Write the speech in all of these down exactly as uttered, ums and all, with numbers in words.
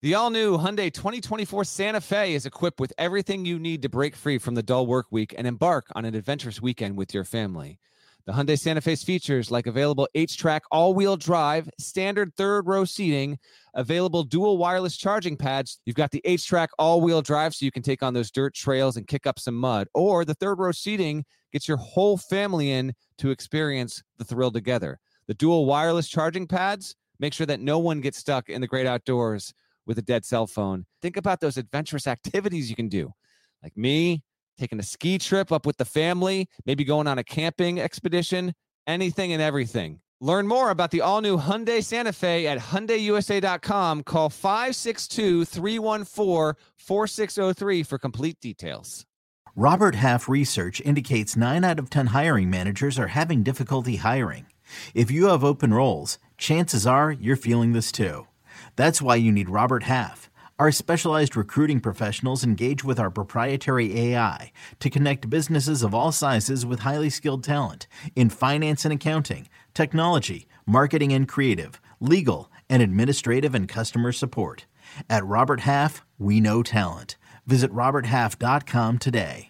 The all-new Hyundai twenty twenty-four Santa Fe is equipped with everything you need to break free from the dull work week and embark on an adventurous weekend with your family. The Hyundai Santa Fe's features like available H-Track all-wheel drive, standard third-row seating, available dual wireless charging pads. You've got the H-Track all-wheel drive so you can take on those dirt trails and kick up some mud. Or the third-row seating gets your whole family in to experience the thrill together. The dual wireless charging pads make sure that no one gets stuck in the great outdoors with a dead cell phone. Think about those adventurous activities you can do. Like me, taking a ski trip up with the family, maybe going on a camping expedition, anything and everything. Learn more about the all-new Hyundai Santa Fe at Hyundai U S A dot com. Call five six two, three one four, four six zero three for complete details. Robert Half research indicates nine out of ten hiring managers are having difficulty hiring. If you have open roles, chances are you're feeling this too. That's why you need Robert Half. Our specialized recruiting professionals engage with our proprietary A I to connect businesses of all sizes with highly skilled talent in finance and accounting, technology, marketing and creative, legal, and administrative and customer support. At Robert Half, we know talent. Visit robert half dot com today.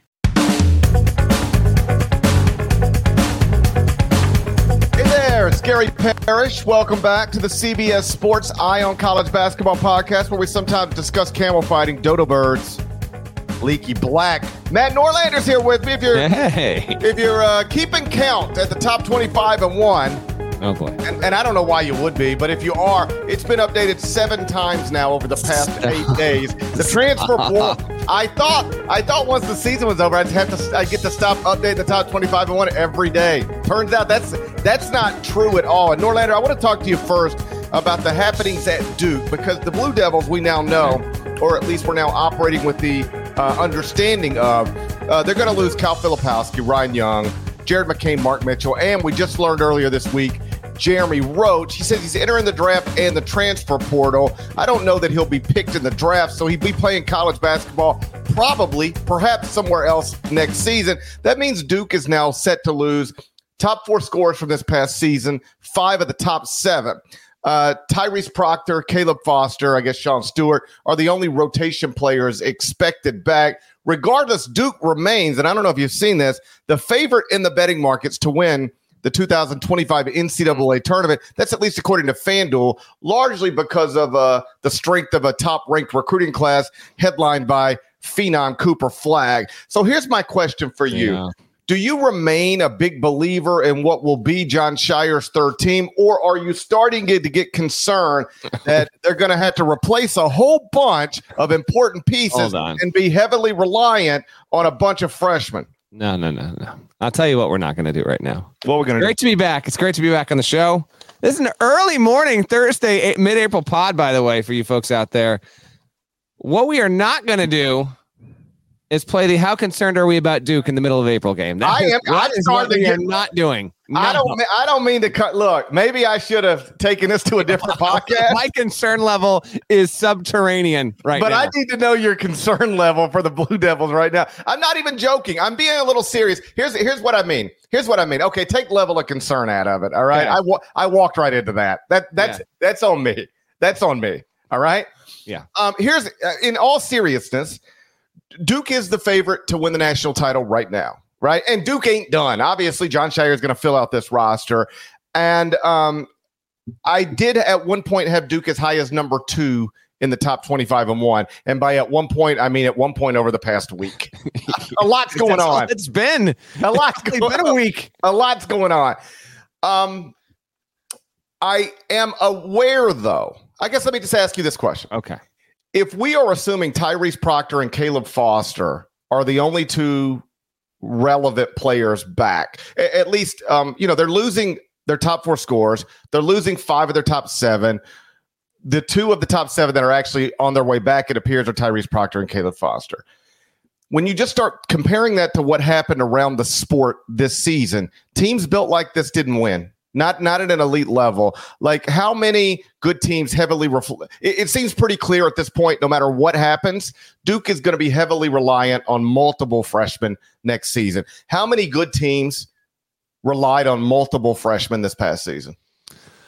Hey there, it's Gary Parrish. Welcome back to the C B S Sports Eye on College Basketball podcast, where we sometimes discuss camel fighting, dodo birds, leaky black. Matt Norlander's here with me. If you're Hey. if you're uh, keeping count at the top twenty-five and one, Oh, boy. and, and I don't know why you would be, but if you are, it's been updated seven times now over the past eight days. The transfer portal. I thought I thought once the season was over, I'd have to I get to stop updating the top twenty-five and one every day. Turns out that's that's not true at all. And Norlander, I want to talk to you first about the happenings at Duke, because the Blue Devils, we now know, or at least we're now operating with the uh, understanding of, uh, they're going to lose Cal Filipowski, Ryan Young, Jared McCain, Mark Mitchell, and we just learned earlier this week, Jeremy Roach. He says he's entering the draft and the transfer portal. I don't know that he'll be picked in the draft, so he'd be playing college basketball probably, perhaps somewhere else next season. That means Duke is now set to lose top four scorers from this past season, five of the top seven. Uh, Tyrese Proctor, Caleb Foster, I guess Sean Stewart are the only rotation players expected back. Regardless, Duke remains, and I don't know if you've seen this, the favorite in the betting markets to win the two thousand twenty-five N C double A tournament. That's at least according to FanDuel, largely because of uh, the strength of a top-ranked recruiting class headlined by phenom Cooper Flagg. So here's my question for you. Yeah. Do you remain a big believer in what will be Jon Scheyer's third team, or are you starting to get concerned that they're going to have to replace a whole bunch of important pieces and be heavily reliant on a bunch of freshmen? No, no, no, no. I'll tell you what we're not going to do right now. What we're going to do? Great to be back. It's great to be back on the show. This is an early morning Thursday, mid-April pod, by the way, for you folks out there. What we are not going to do is play the "How concerned are we about Duke" in the middle of April game. That I is, am. that I is what we get, are not doing. No. I don't. I don't mean to cut. Look, maybe I should have taken this to a different podcast. My concern level is subterranean right but now. But I need to know your concern level for the Blue Devils right now. I'm not even joking. I'm being a little serious. Here's here's what I mean. Here's what I mean. Okay, take level of concern out of it. All right. Yeah. I wa- I walked right into that. That that's yeah. that's on me. That's on me. All right. Yeah. Um. Here's uh, in all seriousness, Duke is the favorite to win the national title right now, right? And Duke ain't done. Obviously, Jon Scheyer is going to fill out this roster. And um, I did at one point have Duke as high as number two in the top twenty-five and one. And by at one point, I mean at one point over the past week. A lot's going on. It's been a lot's going been a week. A lot's going on. Um, I am aware, though. I guess let me just ask you this question. Okay. If we are assuming Tyrese Proctor and Caleb Foster are the only two relevant players back, at least, um, you know, they're losing their top four scores. They're losing five of their top seven. The two of the top seven that are actually on their way back, it appears, are Tyrese Proctor and Caleb Foster. When you just start comparing that to what happened around the sport this season, teams built like this didn't win. Not not at an elite level. Like, how many good teams heavily refl- it, it seems pretty clear at this point, no matter what happens, Duke is going to be heavily reliant on multiple freshmen next season. How many good teams relied on multiple freshmen this past season?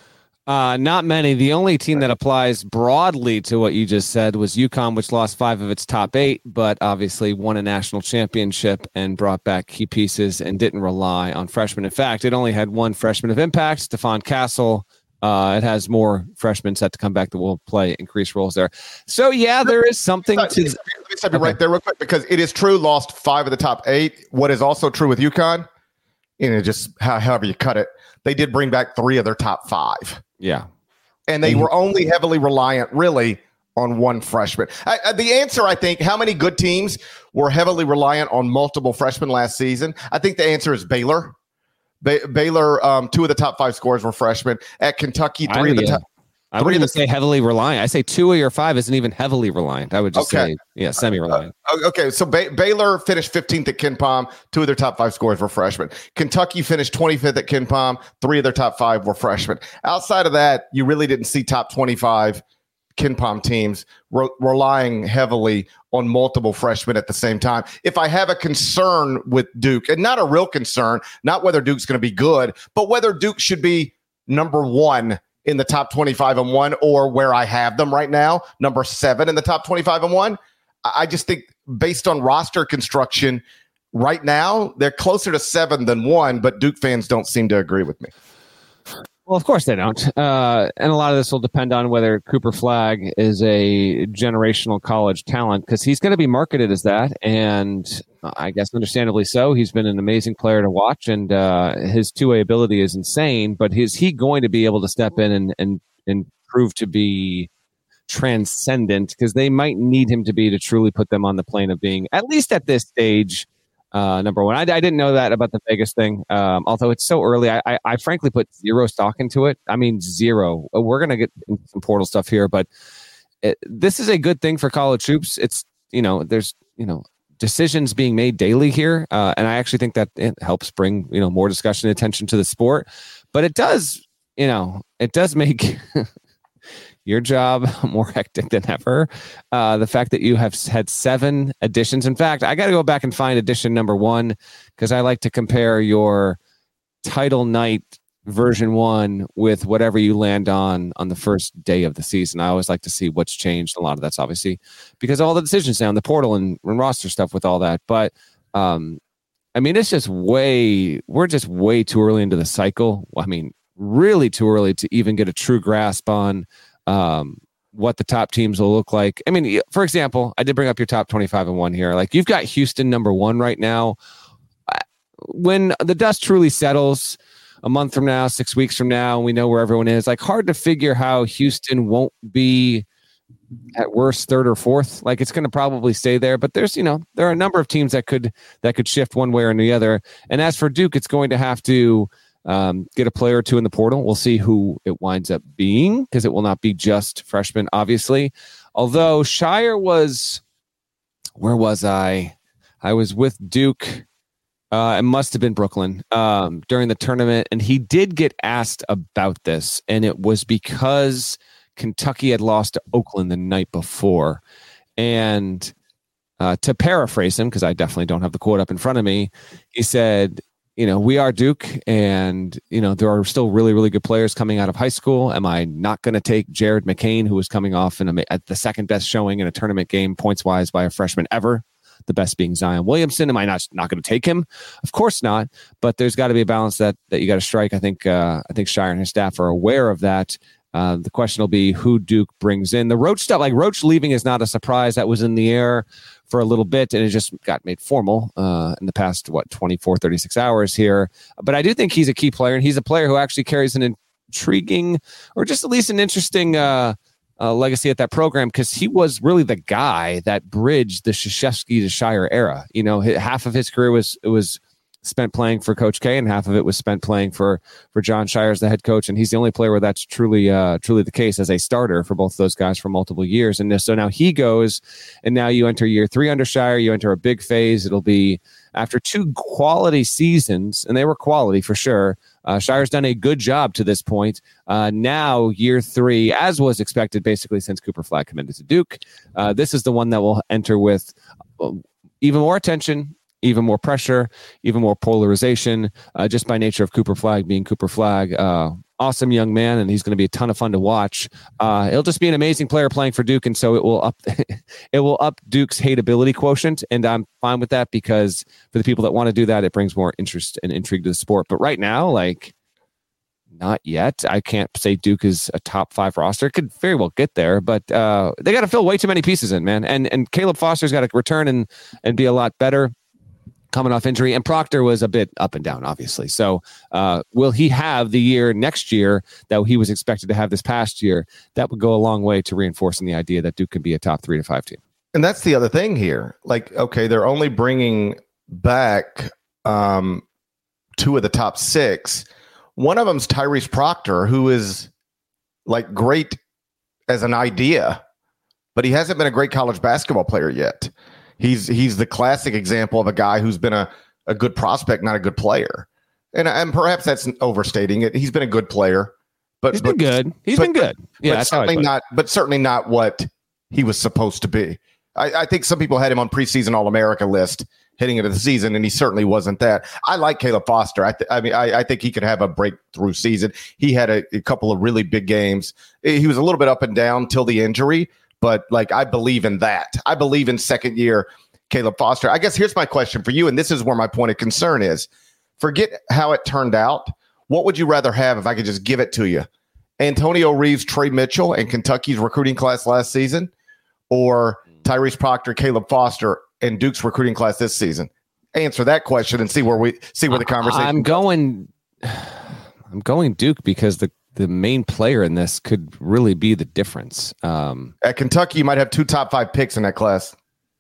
Uh, not many. The only team that applies broadly to what you just said was UConn, which lost five of its top eight, but obviously won a national championship and brought back key pieces and didn't rely on freshmen. In fact, it only had one freshman of impact, Stephon Castle. Uh, it has more freshmen set to come back that will play increased roles there. So, yeah, there is something let me, to... Let me stop you okay. right there real quick, because it is true, lost five of the top eight. What is also true with UConn, you know, just how, however you cut it, they did bring back three of their top five. Yeah. And they mm-hmm. were only heavily reliant, really, on one freshman. I, I, the answer, I think, how many good teams were heavily reliant on multiple freshmen last season? I think the answer is Baylor. Ba- Baylor, um, two of the top five scorers were freshmen. At Kentucky, three of the top. I wouldn't even say heavily reliant. I say two of your five isn't even heavily reliant. I would just okay. say, yeah, semi-reliant. Uh, okay, so ba- Baylor finished fifteenth at KenPom. Two of their top five scorers were freshmen. Kentucky finished twenty-fifth at KenPom. Three of their top five were freshmen. Outside of that, you really didn't see top twenty-five KenPom teams re- relying heavily on multiple freshmen at the same time. If I have a concern with Duke, and not a real concern, not whether Duke's going to be good, but whether Duke should be number one in the top twenty-five and one, or where I have them right now, number seven in the top twenty-five and one. I just think based on roster construction right now, they're closer to seven than one, but Duke fans don't seem to agree with me. Well, of course they don't. Uh, and a lot of this will depend on whether Cooper Flagg is a generational college talent, because he's going to be marketed as that. And I guess understandably so. He's been an amazing player to watch, and uh, his two-way ability is insane. But is he going to be able to step in and, and, and prove to be transcendent? Because they might need him to be to truly put them on the plane of being, at least at this stage, Uh, number one. I, I didn't know that about the Vegas thing, um, although it's so early. I, I, I frankly put zero stock into it. I mean, zero. We're going to get into some portal stuff here, but it, this is a good thing for college hoops. It's, you know, there's, you know, decisions being made daily here. Uh, and I actually think that it helps bring, you know, more discussion and attention to the sport. But it does, you know, it does make your job more hectic than ever. Uh, the fact that you have had seven editions. In fact, I got to go back and find edition number one, because I like to compare your title night version one with whatever you land on on the first day of the season. I always like to see what's changed. A lot of that's obviously because of all the decisions now in the portal and, and roster stuff with all that. But um, I mean, it's just way, we're just way too early into the cycle. I mean, really too early to even get a true grasp on um, what the top teams will look like. I mean, for example, I did bring up your top twenty-five and one here. Like, you've got Houston number one right now. When the dust truly settles a month from now, six weeks from now, and we know where everyone is, like, hard to figure how Houston won't be at worst third or fourth. Like, it's going to probably stay there, but there's, you know, there are a number of teams that could, that could shift one way or the other. And as for Duke, it's going to have to Um, get a player or two in the portal. We'll see who it winds up being, because it will not be just freshmen, obviously. Although Scheyer was, where was I? I was with Duke. Uh, it must have been Brooklyn um, during the tournament. And he did get asked about this. And it was because Kentucky had lost to Oakland the night before. And uh, to paraphrase him, because I definitely don't have the quote up in front of me, he said, you know, we are Duke, and, you know, there are still really, really good players coming out of high school. Am I not going to take Jared McCain, who was coming off in a, at the second best showing in a tournament game points wise by a freshman ever, the best being Zion Williamson? Am I not not going to take him? Of course not. But there's got to be a balance that that you got to strike. I think uh, I think Scheyer and his staff are aware of that. Uh, the question will be who Duke brings in. The Roach stuff, like Roach leaving, is not a surprise. That was in the air for a little bit, and it just got made formal uh, in the past, what, twenty-four, thirty-six hours here. But I do think he's a key player, and he's a player who actually carries an intriguing, or just at least an interesting uh, uh, legacy at that program, because he was really the guy that bridged the Krzyzewski to Scheyer era. You know, half of his career was it was spent playing for Coach K, and half of it was spent playing for for John Scheyer as the head coach. And he's the only player where that's truly uh, truly the case as a starter for both of those guys for multiple years. And so now he goes, and now you enter year three under Scheyer. You enter a big phase. It'll be after two quality seasons, and they were quality for sure. Uh, Shirer's done a good job to this point. Uh, now year three, as was expected, basically since Cooper Flagg committed to Duke. Uh, this is the one that will enter with uh, even more attention, even more pressure, even more polarization, uh, just by nature of Cooper Flagg being Cooper Flagg. Uh, awesome young man, and he's going to be a ton of fun to watch. Uh, it'll just be an amazing player playing for Duke, and so it will up it will up Duke's hateability quotient, and I'm fine with that because for the people that want to do that, it brings more interest and intrigue to the sport. But right now, like, not yet. I can't say Duke is a top five roster. It could very well get there, but uh, they got to fill way too many pieces in, man. And and Caleb Foster's got to return and and be a lot better, coming off injury, and Proctor was a bit up and down, obviously. So uh, will he have the year next year that he was expected to have this past year? That would go a long way to reinforcing the idea that Duke can be a top three to five team. And that's the other thing here. Like, okay, they're only bringing back um, two of the top six. One of them's Tyrese Proctor, who is like great as an idea, but he hasn't been a great college basketball player yet. He's he's the classic example of a guy who's been a, a good prospect, not a good player. And and perhaps that's overstating it. He's been a good player, but he's been but, good. He's but, been good. Yeah, but that's certainly how I not. But certainly not what he was supposed to be. I, I think some people had him on preseason All-America list heading into the season, and he certainly wasn't that. I like Caleb Foster. I, th- I mean, I, I think he could have a breakthrough season. He had a, a couple of really big games. He was a little bit up and down till the injury, but like I believe in that. I believe in second year Caleb Foster. I guess here's my question for you, and this is where my point of concern is. Forget how it turned out. What would you rather have if I could just give it to you? Antonio Reeves, Trey Mitchell, and Kentucky's recruiting class last season, or Tyrese Proctor, Caleb Foster, and Duke's recruiting class this season? Answer that question and see where we see where the conversation. I'm going. I'm going Duke because the the main player in this could really be the difference. Um, At Kentucky, you might have two top five picks in that class.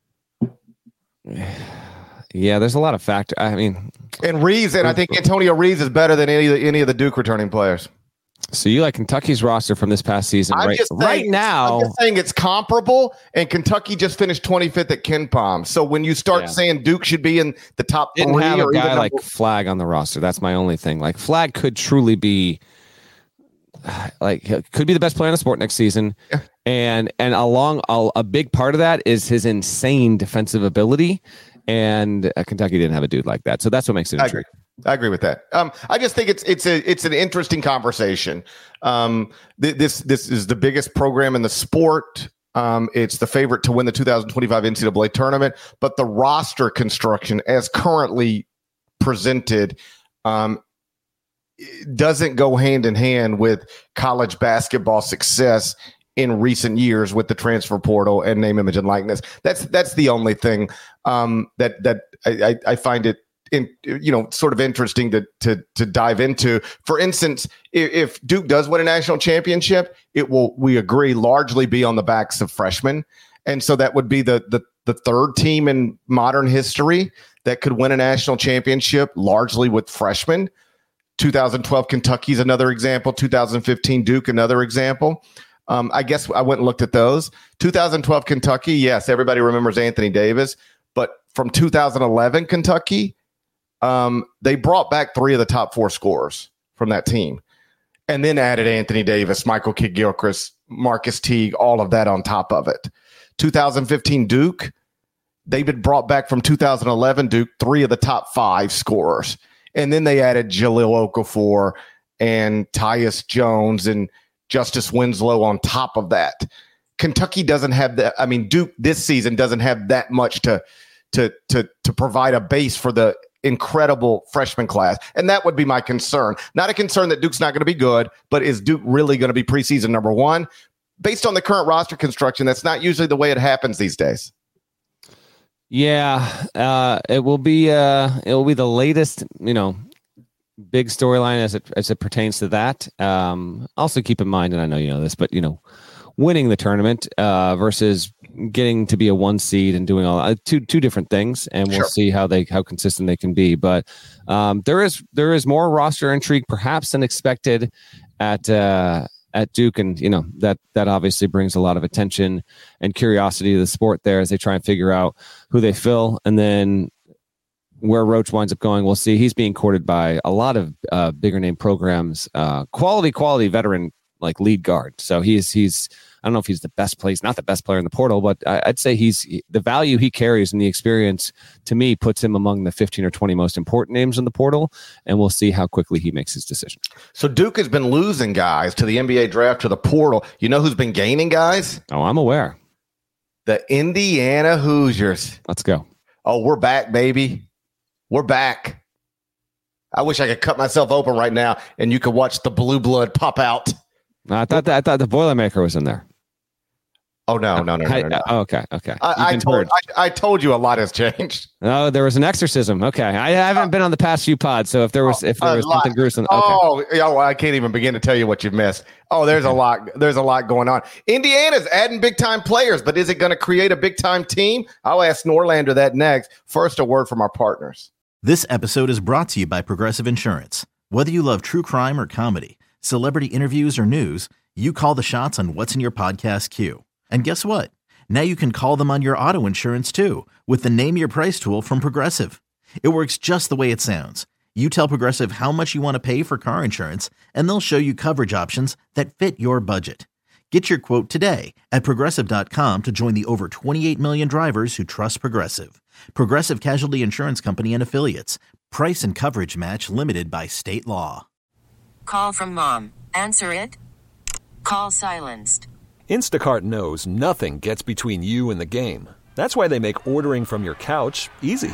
Yeah, there's a lot of factors. I mean, and Reeves, and I think Antonio Reeves is better than any of the, any of the Duke returning players. So you like Kentucky's roster from this past season, I'm right? Just saying, right now, I'm just saying it's comparable, and Kentucky just finished twenty-fifth at KenPom. So when you start yeah. saying Duke should be in the top didn't three, have a or guy even like number- Flagg on the roster. That's my only thing. Like Flagg could truly be, like, could be the best player in the sport next season, yeah. and and along a, a big part of that is his insane defensive ability. And uh, Kentucky didn't have a dude like that, so that's what makes it I intriguing. agree. I agree with that. Um, I just think it's it's a it's an interesting conversation. Um, th- this this is the biggest program in the sport. Um, it's the favorite to win the two thousand twenty-five N C double A tournament, but the roster construction, as currently presented, um, doesn't go hand in hand with college basketball success in recent years with the transfer portal and name, image, and likeness. That's that's the only thing um, that that I, I find it in, you know, sort of interesting to to to dive into. For instance, if, if Duke does win a national championship, it will, we agree, largely be on the backs of freshmen, and so that would be the the the third team in modern history that could win a national championship largely with freshmen. two thousand twelve Kentucky's another example. two thousand fifteen Duke, another example. Um, I guess I went and looked at those. two thousand twelve Kentucky, yes, everybody remembers Anthony Davis. But from two thousand eleven Kentucky, um, they brought back three of the top four scorers from that team. And then added Anthony Davis, Michael Kidd-Gilchrist, Marcus Teague, all of that on top of it. two thousand fifteen Duke, they've been brought back from two thousand eleven Duke, three of the top five scorers. And then they added Jahlil Okafor and Tyus Jones and Justice Winslow on top of that. Kentucky doesn't have that. I mean, Duke this season doesn't have that much to to to to provide a base for the incredible freshman class. And that would be my concern. Not a concern that Duke's not going to be good, but is Duke really going to be preseason number one? Based on the current roster construction, that's not usually the way it happens these days. Yeah, uh, it will be uh, it will be the latest, you know, big storyline as it as it pertains to that. Um, also keep in mind, and I know you know this, but you know, winning the tournament uh, versus getting to be a one seed and doing all uh, two two different things, and we'll Sure. see how they how consistent they can be. But um, there is there is more roster intrigue perhaps than expected at uh, at Duke, and you know that that obviously brings a lot of attention and curiosity to the sport there as they try and figure out who they fill, and then where Roach winds up going, we'll see. He's being courted by a lot of uh, bigger name programs, uh, quality, quality veteran like lead guard. So he's he's I don't know if he's the best player. He's not the best player in the portal, but I, I'd say he's the value he carries and the experience to me puts him among the fifteen or twenty most important names in the portal. And we'll see how quickly he makes his decision. So Duke has been losing guys to the N B A draft, to the portal. You know who's been gaining guys? Oh, I'm aware. The Indiana Hoosiers. Let's go. Oh, we're back, baby. We're back. I wish I could cut myself open right now and you could watch the blue blood pop out. I thought that I thought the Boilermaker was in there. Oh no, no, no, no, no, no. I, okay, okay. I, I told I, I told you a lot has changed. Oh, there was an exorcism. Okay, I haven't been on the past few pods, so if there was if there was something gruesome, okay. Oh, yeah, well, I can't even begin to tell you what you've missed. Oh, there's okay. a lot. There's a lot going on. Indiana's adding big time players, but is it going to create a big time team? I'll ask Norlander that next. First, a word from our partners. This episode is brought to you by Progressive Insurance. Whether you love true crime or comedy, celebrity interviews or news, you call the shots on what's in your podcast queue. And guess what? Now you can call them on your auto insurance too with the Name Your Price tool from Progressive. It works just the way it sounds. You tell Progressive how much you want to pay for car insurance, and they'll show you coverage options that fit your budget. Get your quote today at Progressive dot com to join the over twenty-eight million drivers who trust Progressive. Progressive Casualty Insurance Company and Affiliates. Price and coverage match limited by state law. Call from mom. Answer it. Call silenced. Instacart knows nothing gets between you and the game. That's why they make ordering from your couch easy.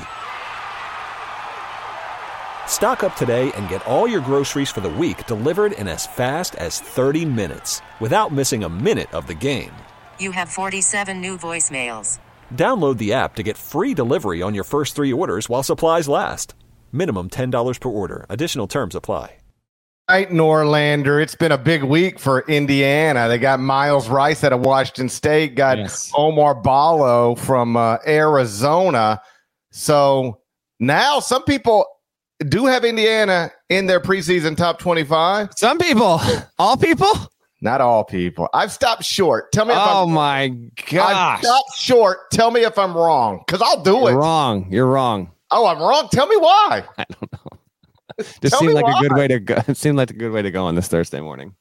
Stock up today and get all your groceries for the week delivered in as fast as thirty minutes without missing a minute of the game. You have forty-seven new voicemails. Download the app to get free delivery on your first three orders while supplies last. Minimum ten dollars per order. Additional terms apply. All right, Norlander. It's been a big week for Indiana. They got Miles Rice out of Washington State, got yes. Omar Ballo from uh, Arizona. So now some people do have Indiana in their preseason top twenty-five. Some people. All people? Not all people. I've stopped short. Tell me if oh I'm my gosh. I've stopped short. Tell me if I'm wrong, because I'll do You're it. wrong. You're wrong. Oh, I'm wrong. Tell me why. I don't know. Just seemed like why. a good way to go. It seemed like a good way to go on this Thursday morning.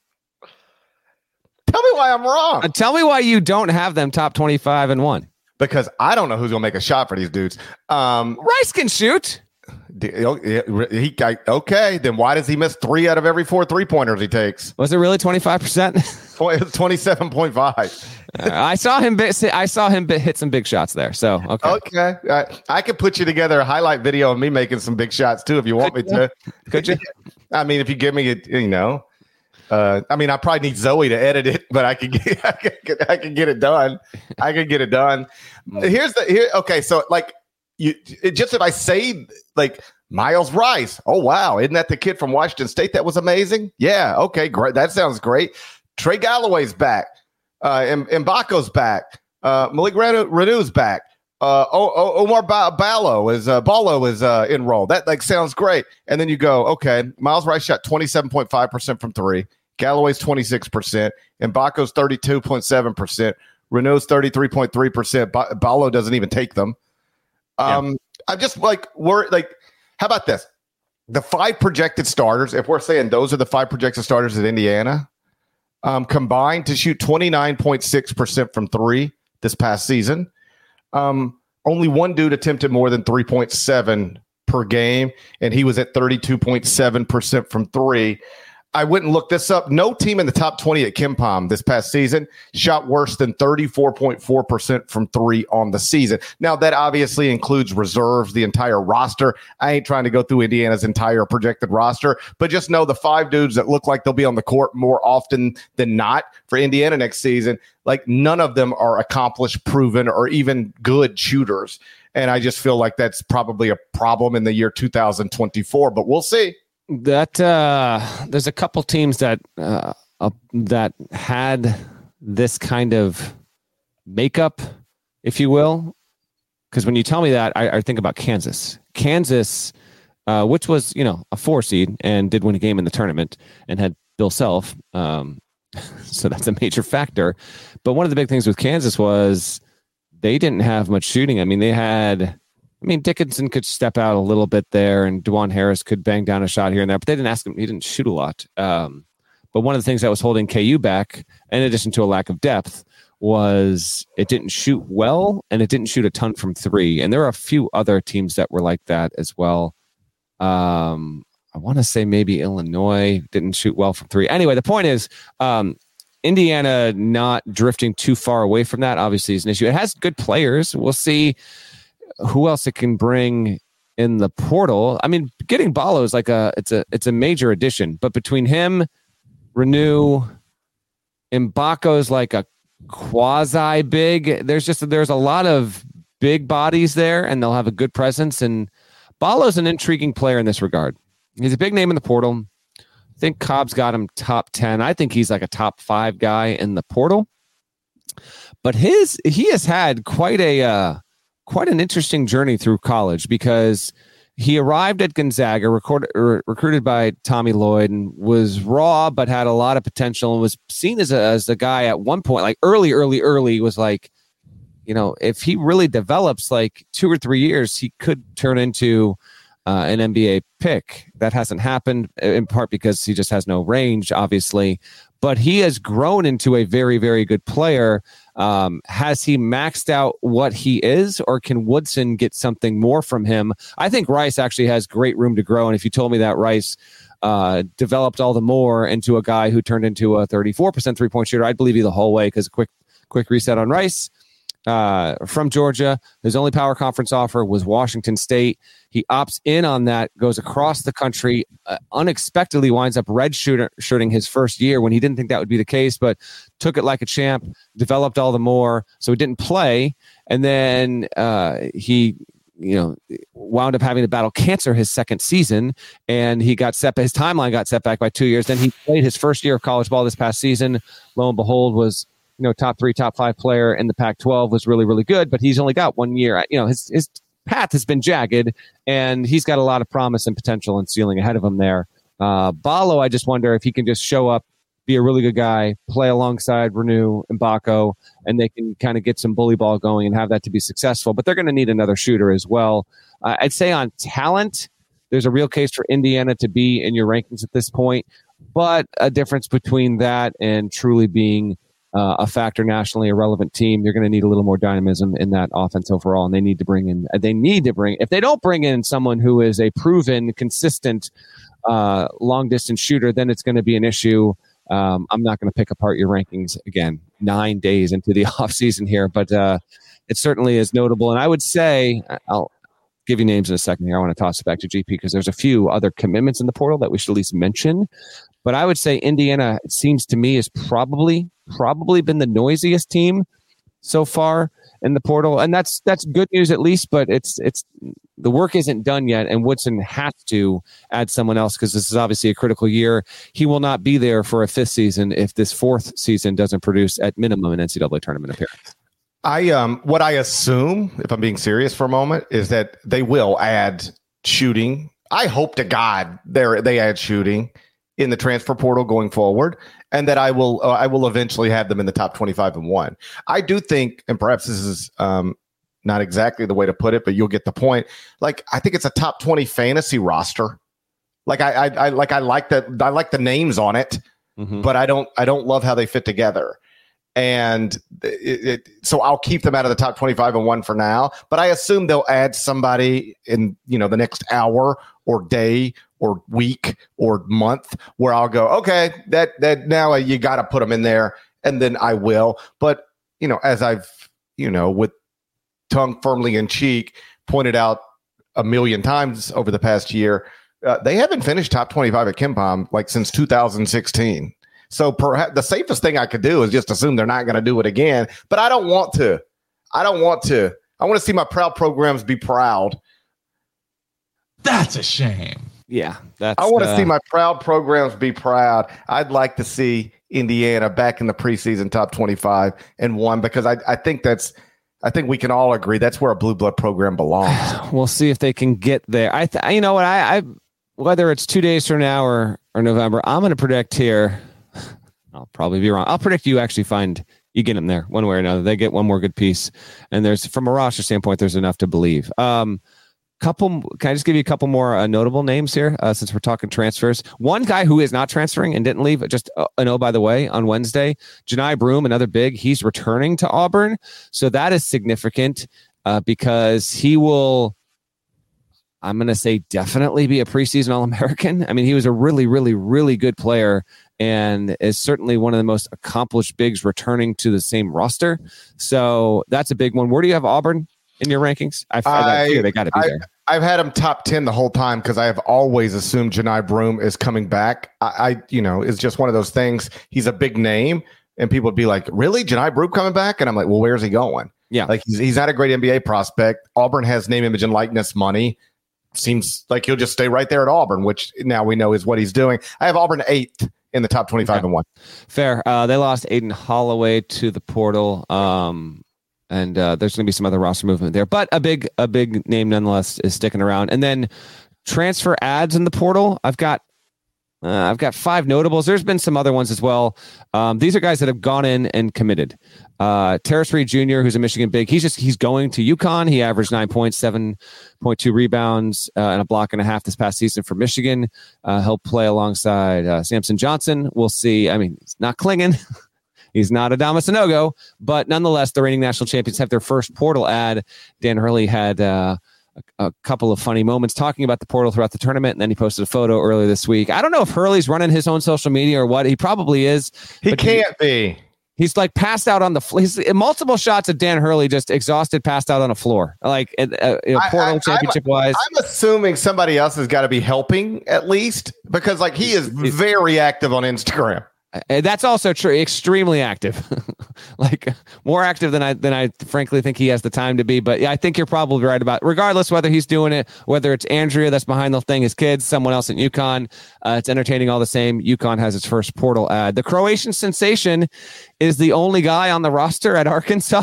Tell me why I'm wrong. Uh, tell me why you don't have them top twenty-five and one. Because I don't know who's gonna make a shot for these dudes. Um, Rice can shoot. He okay. Then why does he miss three out of every four three pointers he takes? Was it really twenty-five percent? twenty-seven point five. uh, I saw him. Bit, I saw him bit, hit some big shots there. So okay. Okay. Uh, I could put you together a highlight video of me making some big shots too, if you want Could me you? to. Could you? I mean, if you give me, a, you know, uh, I mean, I probably need Zoe to edit it, but I could get, I could get, I could get it done. I could get it done. Here's the here. Okay, so like you, it, just if I say like Miles Rice, oh wow, isn't that the kid from Washington State that was amazing? Yeah. Okay, great. That sounds great. Trey Galloway's back. Uh, M- Mbako's back. Uh, Malik Renu's back. Uh, o- o- Omar ba- Ballo is uh, Ballo is uh, enrolled. That like sounds great. And then you go, okay, Miles Rice shot twenty-seven point five percent from three. Galloway's twenty-six percent. Mbako's thirty-two point seven percent. Renu's thirty-three point three percent. Ba- Ballo doesn't even take them. Um, yeah. I'm just like we're like, how about this? The five projected starters. If we're saying those are the five projected starters at Indiana. Um, combined to shoot twenty-nine point six percent from three this past season. Um, only one dude attempted more than three point seven per game, and he was at thirty-two point seven percent from three. I went and looked this up. No team in the top twenty at KenPom this past season shot worse than thirty-four point four percent from three on the season. Now, that obviously includes reserves, the entire roster. I ain't trying to go through Indiana's entire projected roster, but just know the five dudes that look like they'll be on the court more often than not for Indiana next season, like none of them are accomplished, proven, or even good shooters. And I just feel like that's probably a problem in the year two thousand twenty-four, but we'll see. That uh, there's a couple teams that uh, uh, that had this kind of makeup, if you will, because when you tell me that, I, I think about Kansas. Kansas, uh, which was you know a four seed and did win a game in the tournament and had Bill Self, um, so that's a major factor. But one of the big things with Kansas was they didn't have much shooting. I mean, they had. I mean, Dickinson could step out a little bit there, and DeJuan Harris could bang down a shot here and there, but they didn't ask him. He didn't shoot a lot. Um, But one of the things that was holding K U back, in addition to a lack of depth, was it didn't shoot well and it didn't shoot a ton from three. And there are a few other teams that were like that as well. Um, I want to say maybe Illinois didn't shoot well from three. Anyway, the point is um, Indiana not drifting too far away from that obviously is an issue. It has good players. We'll see who else it can bring in the portal. I mean, getting Ballo is like a it's a it's a major addition. But between him, Renew, Mbako's like a quasi big. There's just there's a lot of big bodies there, and they'll have a good presence. And Ballo's an intriguing player in this regard. He's a big name in the portal. I think Cobb's got him top ten. I think he's like a top five guy in the portal. But his he has had quite a uh, quite an interesting journey through college, because he arrived at Gonzaga, record, re- recruited by Tommy Lloyd, and was raw but had a lot of potential, and was seen as a, as a guy at one point, like early, early, early, was like, you know, if he really develops like two or three years, he could turn into uh, an N B A pick. That hasn't happened, in part because he just has no range, obviously. But he has grown into a very, very good player. Um, has he maxed out what he is, or can Woodson get something more from him? I think Rice actually has great room to grow. And if you told me that Rice uh, developed all the more into a guy who turned into a thirty-four percent three-point shooter, I'd believe you the whole way, because a quick, quick reset on Rice. Uh, from Georgia. His only power conference offer was Washington State. He opts in on that, goes across the country, uh, unexpectedly winds up red shirting his first year when he didn't think that would be the case, but took it like a champ, developed all the more. So he didn't play. And then uh, he, you know, wound up having to battle cancer his second season, and he got set, his timeline got set back by two years. Then he played his first year of college ball this past season. Lo and behold, was you know, top three, top five player in the Pac twelve, was really, really good, but he's only got one year. You know, his his path has been jagged, and he's got a lot of promise and potential and ceiling ahead of him there. Uh, Ballo, I just wonder if he can just show up, be a really good guy, play alongside Renew and Mbako, and they can kind of get some bully ball going and have that to be successful. But they're going to need another shooter as well. Uh, I'd say on talent, there's a real case for Indiana to be in your rankings at this point, but a difference between that and truly being Uh, a factor nationally, a relevant team, you're going to need a little more dynamism in that offense overall, and they need to bring in. They need to bring. If they don't bring in someone who is a proven, consistent, uh, long distance shooter, then it's going to be an issue. Um, I'm not going to pick apart your rankings again, nine days into the off season here, but uh, it certainly is notable. And I would say, I'll give you names in a second here. I want to toss it back to G P because there's a few other commitments in the portal that we should at least mention. But I would say Indiana, it seems to me, is probably. probably been the noisiest team so far in the portal. And that's, that's good news at least, but it's, it's, the work isn't done yet. And Woodson has to add someone else, because this is obviously a critical year. He will not be there for a fifth season if this fourth season doesn't produce at minimum an N C double A tournament appearance. I, um, what I assume, if I'm being serious for a moment, is that they will add shooting. I hope to God they they add shooting in the transfer portal going forward, and that I will uh, I will eventually have them in the top twenty-five and one. I do think, and perhaps this is um, not exactly the way to put it, but you'll get the point. Like, I think it's a top twenty fantasy roster. Like I, I, I like I like that I like the names on it, mm-hmm. but I don't I don't love how they fit together. And it, it, so I'll keep them out of the top twenty-five and one for now. But I assume they'll add somebody in you know the next hour or day or week or month where I'll go, okay, that that now you got to put them in there, and then I will. But you know, as I've you know with tongue firmly in cheek pointed out a million times over the past year, uh, they haven't finished top twenty-five at KenPom like since two thousand sixteen. So perhaps the safest thing I could do is just assume they're not going to do it again. But I don't want to. I don't want to. I want to see my proud programs be proud. That's a shame. Yeah. That's, I want to uh, see my proud programs be proud. I'd like to see Indiana back in the preseason top twenty-five and one, because I, I think that's I think we can all agree that's where a blue blood program belongs. We'll see if they can get there. I th- you know what I, I whether it's two days from now or, or November, I'm going to predict here. I'll probably be wrong. I'll predict you actually find you get them there one way or another. They get one more good piece, and there's from a roster standpoint, there's enough to believe. Um, couple. Can I just give you a couple more uh, notable names here uh, since we're talking transfers? One guy who is not transferring and didn't leave. Just uh, an oh, by the way, on Wednesday, Janai Broom, another big. He's returning to Auburn, so that is significant uh, because he will. I'm going to say definitely be a preseason All-American. I mean, he was a really, really, really good player and is certainly one of the most accomplished bigs returning to the same roster. So that's a big one. Where do you have Auburn in your rankings? I, I, I figure they got to be I, there. I've had him top ten the whole time because I have always assumed Janai Broom is coming back. I, I, you know, it's just one of those things. He's a big name, and people would be like, "Really, Janai Broom coming back?" And I'm like, "Well, where's he going?" Yeah, like he's he's not a great N B A prospect. Auburn has name, image, and likeness money. Seems like he'll just stay right there at Auburn, which now we know is what he's doing. I have Auburn eighth in the top twenty-five okay. and one. Fair. Uh, they lost Aiden Holloway to the portal, um, and uh, there's going to be some other roster movement there. But a big, a big name nonetheless is sticking around. And then transfer ads in the portal. I've got, uh, I've got five notables. There's been some other ones as well. Um, these are guys that have gone in and committed. Uh, Terrace Reed Junior, who's a Michigan big, he's just he's going to UConn. He averaged nine points, seven point two rebounds, uh, and a block and a half this past season for Michigan. Uh, he'll play alongside uh, Samson Johnson. We'll see. I mean, he's not Klingon. He's not Adama Sanogo, but nonetheless, the reigning national champions have their first portal ad. Dan Hurley had uh, a, a couple of funny moments talking about the portal throughout the tournament, and then he posted a photo earlier this week. I don't know if Hurley's running his own social media or what. He probably is. He can't he, be. He's like passed out on the floor. He's multiple shots of Dan Hurley, just exhausted, passed out on the floor, like uh, you know, portal I, I, championship I'm, wise. I'm assuming somebody else has got to be helping at least because like he is very active on Instagram. Uh, that's also true. Extremely active, like more active than I than I frankly think he has the time to be. But yeah, I think you're probably right about. Regardless whether he's doing it, whether it's Andrea that's behind the thing, his kids, someone else in UConn, uh, it's entertaining all the same. UConn has its first portal ad. The Croatian sensation is the only guy on the roster at Arkansas.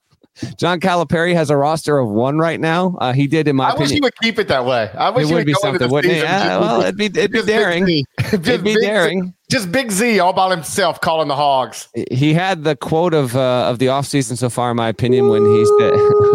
John Calipari has a roster of one right now. Uh, he did, in my I opinion. wish he would keep it that way. I wish it he would would be go something, wouldn't it? Yeah, well, it'd be it'd be daring. It'd be daring. Z, just Big Z all by himself calling the Hogs. He had the quote of uh, of the offseason so far, in my opinion, when he said,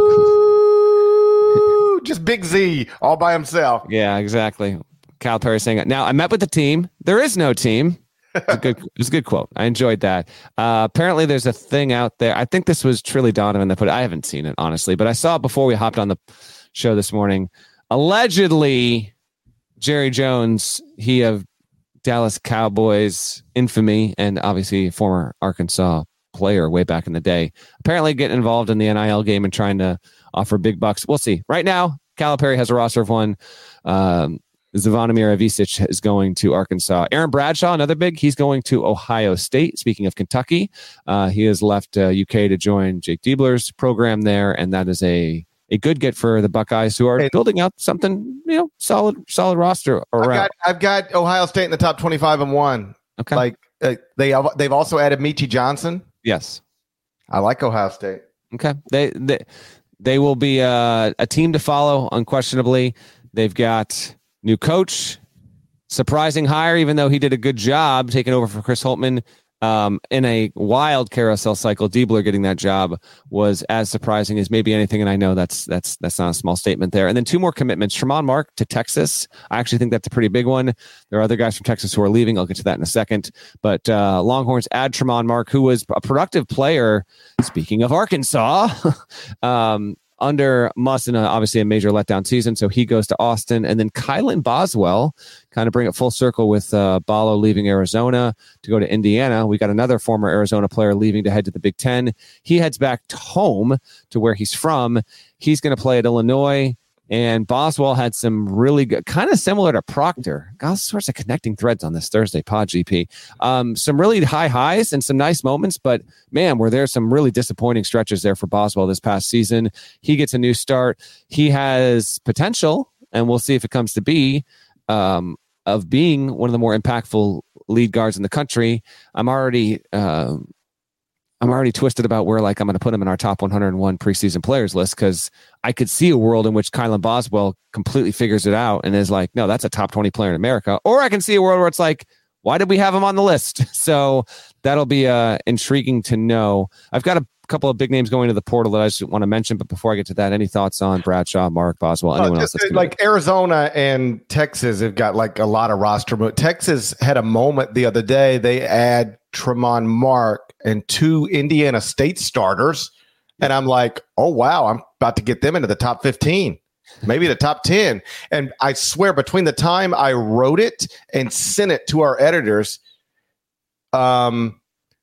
"Just Big Z all by himself." Yeah, exactly. Calipari saying it. Now, I met with the team. There is no team. It's a good, it's a good quote. I enjoyed that. Uh, apparently, there's a thing out there. I think this was Trilly Donovan that put it. I haven't seen it, honestly, but I saw it before we hopped on the show this morning. Allegedly, Jerry Jones, he of Dallas Cowboys infamy and obviously former Arkansas player way back in the day, apparently getting involved in the N I L game and trying to offer big bucks. We'll see. Right now, Calipari has a roster of one. Um, Zvonimir Ivisic is going to Arkansas. Aaron Bradshaw, another big, he's going to Ohio State. Speaking of Kentucky, uh, he has left uh, U K to join Jake Diebler's program there, and that is a a good get for the Buckeyes, who are hey, building out something, you know, solid solid roster around. I've got, I've got Ohio State in the top twenty-five and one. Okay, like uh, they they've also added Michi Johnson. Yes, I like Ohio State. Okay, they they they will be uh, a team to follow, unquestionably. They've got new coach, surprising hire, even though he did a good job taking over for Chris Holtmann um, in a wild carousel cycle. Diebler getting that job was as surprising as maybe anything, and I know that's that's that's not a small statement there. And then two more commitments: Tramon Mark to Texas. I actually think that's a pretty big one. There are other guys from Texas who are leaving. I'll get to that in a second. But uh, Longhorns add Tramon Mark, who was a productive player. Speaking of Arkansas. um, under Muss in a, obviously a major letdown season. So he goes to Austin. And then Kylan Boswell, kind of bring it full circle with uh, Ballo leaving Arizona to go to Indiana. We got another former Arizona player leaving to head to the Big Ten. He heads back to home to where he's from. He's going to play at Illinois. And Boswell had some really good, kind of similar to Proctor. All sorts of connecting threads on this Thursday pod, G P. Um, some really high highs and some nice moments, but man, were there some really disappointing stretches there for Boswell this past season. He gets a new start. He has potential, and we'll see if it comes to be, um, of being one of the more impactful lead guards in the country. I'm already... Uh, I'm already twisted about where like I'm going to put him in our top one hundred one preseason players list, because I could see a world in which Kylan Boswell completely figures it out and is like, no, that's a top twenty player in America. Or I can see a world where it's like, why did we have him on the list? So that'll be uh, intriguing to know. I've got a couple of big names going to the portal that I just want to mention. But before I get to that, any thoughts on Bradshaw, Mark, Boswell, anyone uh, else? That's like Arizona and Texas have got like a lot of roster move. Texas had a moment the other day. They add Tremont Mark and two Indiana State starters. And I'm like, oh, wow, I'm about to get them into the top fifteen, maybe the top ten. And I swear between the time I wrote it and sent it to our editors, um,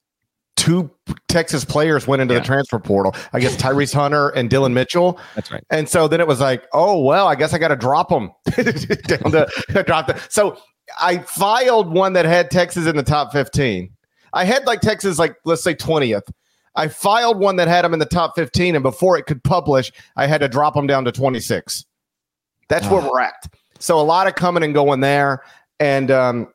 two Texas players went into yeah. the transfer portal. I guess Tyrese Hunter and Dylan Mitchell. That's right. And so then it was like, oh, well, I guess I got to drop them. down to, drop them. So I filed one that had Texas in the top fifteen. I had like Texas, like, let's say twentieth. I filed one that had them in the top fifteen, and before it could publish, I had to drop them down to twenty-six. That's oh. where we're at. So a lot of coming and going there. And um,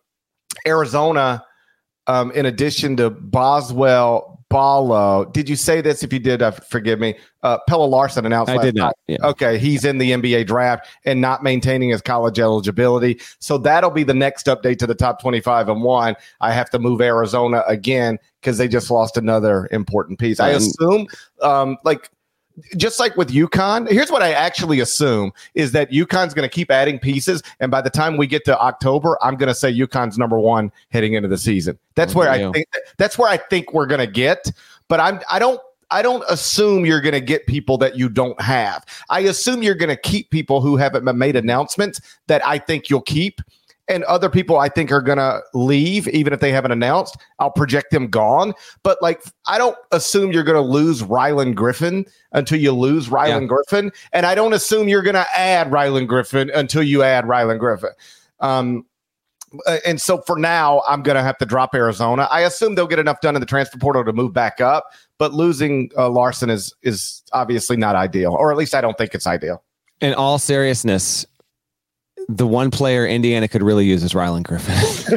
Arizona, um, in addition to Boswell, Ballo, did you say this? If you did, uh, forgive me. Uh, Pella Larson announced I last did not. night. Yeah. Okay, he's in the N B A draft and not maintaining his college eligibility. So that'll be the next update to the top twenty-five and one. I have to move Arizona again because they just lost another important piece. I assume, um, like, just like with UConn, here's what I actually assume is that UConn's going to keep adding pieces. And by the time we get to October, I'm going to say UConn's number one heading into the season. That's where I think that's where I think we're going to get. But I'm I don't I don't assume you're going to get people that you don't have. I assume you're going to keep people who haven't made announcements that I think you'll keep. And other people I think are going to leave, even if they haven't announced. I'll project them gone. But, like, I don't assume you're going to lose Rylan Griffin until you lose Rylan yeah. Griffin. And I don't assume you're going to add Rylan Griffin until you add Rylan Griffin. Um, and so for now, I'm going to have to drop Arizona. I assume they'll get enough done in the transfer portal to move back up. But losing uh, Larson is is obviously not ideal. Or at least I don't think it's ideal. In all seriousness, the one player Indiana could really use is Rylan Griffin.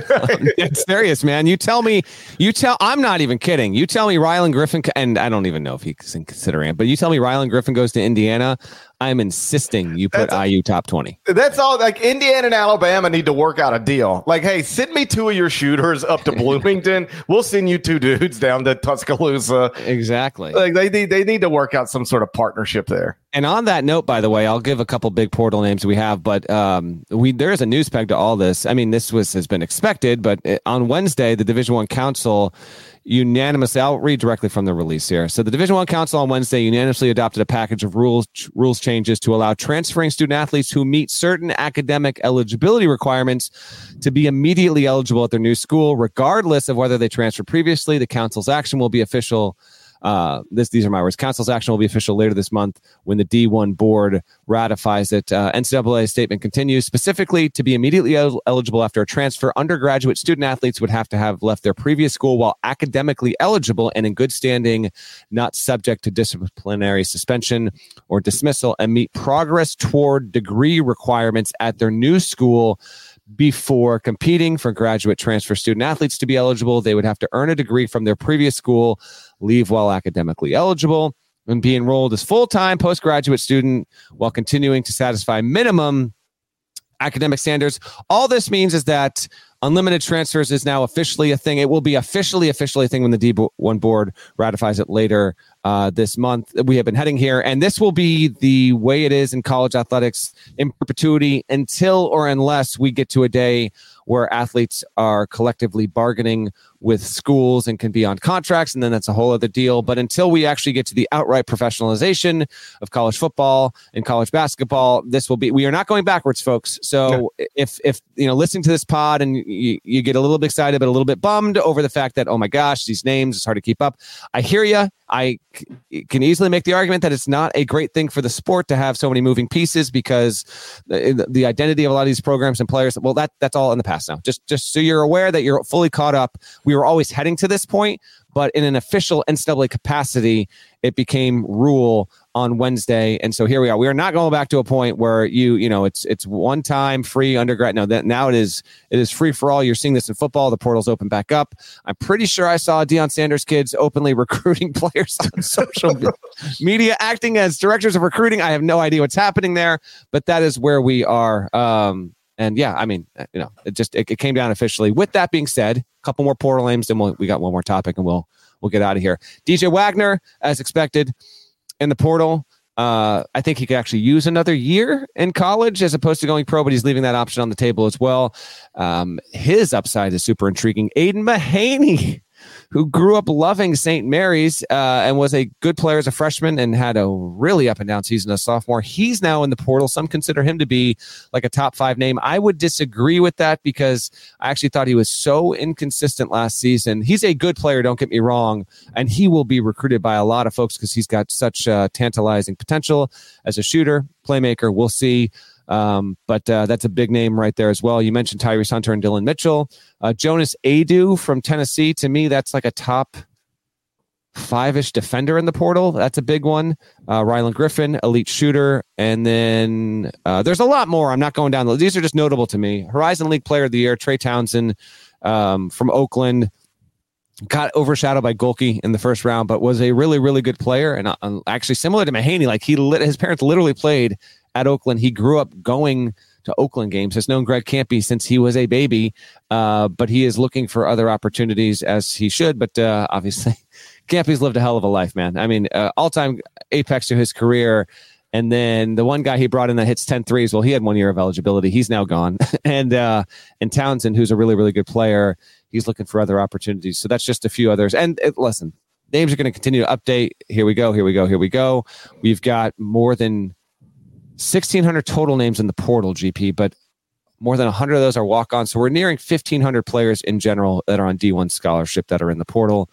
It's serious, man. You tell me, you tell, I'm not even kidding. You tell me Rylan Griffin, and I don't even know if he's considering it, but you tell me Rylan Griffin goes to Indiana, I'm insisting you put that's, I U top twenty. That's all. Like, Indiana and Alabama need to work out a deal. Like, hey, send me two of your shooters up to Bloomington. We'll send you two dudes down to Tuscaloosa. Exactly. Like, they need, they need to work out some sort of partnership there. And on that note, by the way, I'll give a couple big portal names we have, but um, we there is a news peg to all this. I mean, this was has been expected, but on Wednesday, the Division One Council unanimously, I'll read directly from the release here. So the Division One Council on Wednesday unanimously adopted a package of rules rules changes to allow transferring student athletes who meet certain academic eligibility requirements to be immediately eligible at their new school, regardless of whether they transferred previously. The council's action will be official. Uh, this, these are my words. Council's action will be official later this month when the D one board ratifies it. Uh, N C double A statement continues. Specifically, to be immediately el- eligible after a transfer, undergraduate student athletes would have to have left their previous school while academically eligible and in good standing, not subject to disciplinary suspension or dismissal, and meet progress toward degree requirements at their new school. Before competing for graduate transfer student athletes to be eligible, they would have to earn a degree from their previous school, leave while academically eligible, and be enrolled as full-time postgraduate student while continuing to satisfy minimum academic standards. All this means is that unlimited transfers is now officially a thing. It will be officially, officially a thing when the D one board ratifies it later uh, this month. We have been heading here, and this will be the way it is in college athletics in perpetuity until or unless we get to a day where athletes are collectively bargaining with schools and can be on contracts, and then that's a whole other deal. But until we actually get to the outright professionalization of college football and college basketball, this will be, we are not going backwards, folks. So yeah. if, if, you know, listening to this pod and you, you get a little bit excited, but a little bit bummed over the fact that, oh my gosh, these names, it's hard to keep up. I hear you. I c- can easily make the argument that it's not a great thing for the sport to have so many moving pieces because the, the identity of a lot of these programs and players, well, that that's all in the past now. Just, just so you're aware that you're fully caught up. We were always heading to this point, but in an official N C double A capacity, it became rule on Wednesday. And so here we are. We are not going back to a point where you, you know, it's it's one time free undergrad. No, that now it is it is free for all. You're seeing this in football. The portal's open back up. I'm pretty sure I saw Deion Sanders kids openly recruiting players on social media, acting as directors of recruiting. I have no idea what's happening there, but that is where we are. Um, and yeah, I mean, you know, it just it, it came down officially. With that being said, a couple more portal names, then we'll, we got one more topic, and we'll. We'll we'll get out of here. D J Wagner, as expected, in the portal. Uh, I think he could actually use another year in college as opposed to going pro, but he's leaving that option on the table as well. Um, his upside is super intriguing. Aiden Mahaney, who grew up loving Saint Mary's uh, and was a good player as a freshman and had a really up and down season as a sophomore. He's now in the portal. Some consider him to be like a top five name. I would disagree with that because I actually thought he was so inconsistent last season. He's a good player, don't get me wrong, and he will be recruited by a lot of folks because he's got such uh, tantalizing potential as a shooter, playmaker. We'll see. Um, but uh, that's a big name right there as well. You mentioned Tyrese Hunter and Dylan Mitchell. Uh, Jonas Adu from Tennessee. To me, that's like a top five-ish defender in the portal. That's a big one. Uh, Rylan Griffin, elite shooter. And then uh, there's a lot more. I'm not going down. These are just notable to me. Horizon League Player of the Year, Trey Townsend um, from Oakland. Got overshadowed by Golke in the first round, but was a really, really good player. And uh, actually similar to Mahaney, like he lit, his parents literally played at Oakland. He grew up going to Oakland games, has known Greg Campy since he was a baby, uh, but he is looking for other opportunities as he should. But uh, obviously, Campy's lived a hell of a life, man. I mean, uh, all-time apex to his career. And then the one guy he brought in that hits ten threes, well, he had one year of eligibility. He's now gone. and uh, and Townsend, who's a really, really good player, he's looking for other opportunities. So that's just a few others. And uh, listen, names are going to continue to update. Here we go, here we go, here we go. We've got more than sixteen hundred total names in the portal, G P, but more than one hundred of those are walk-ons. So we're nearing fifteen hundred players in general that are on D one scholarship that are in the portal,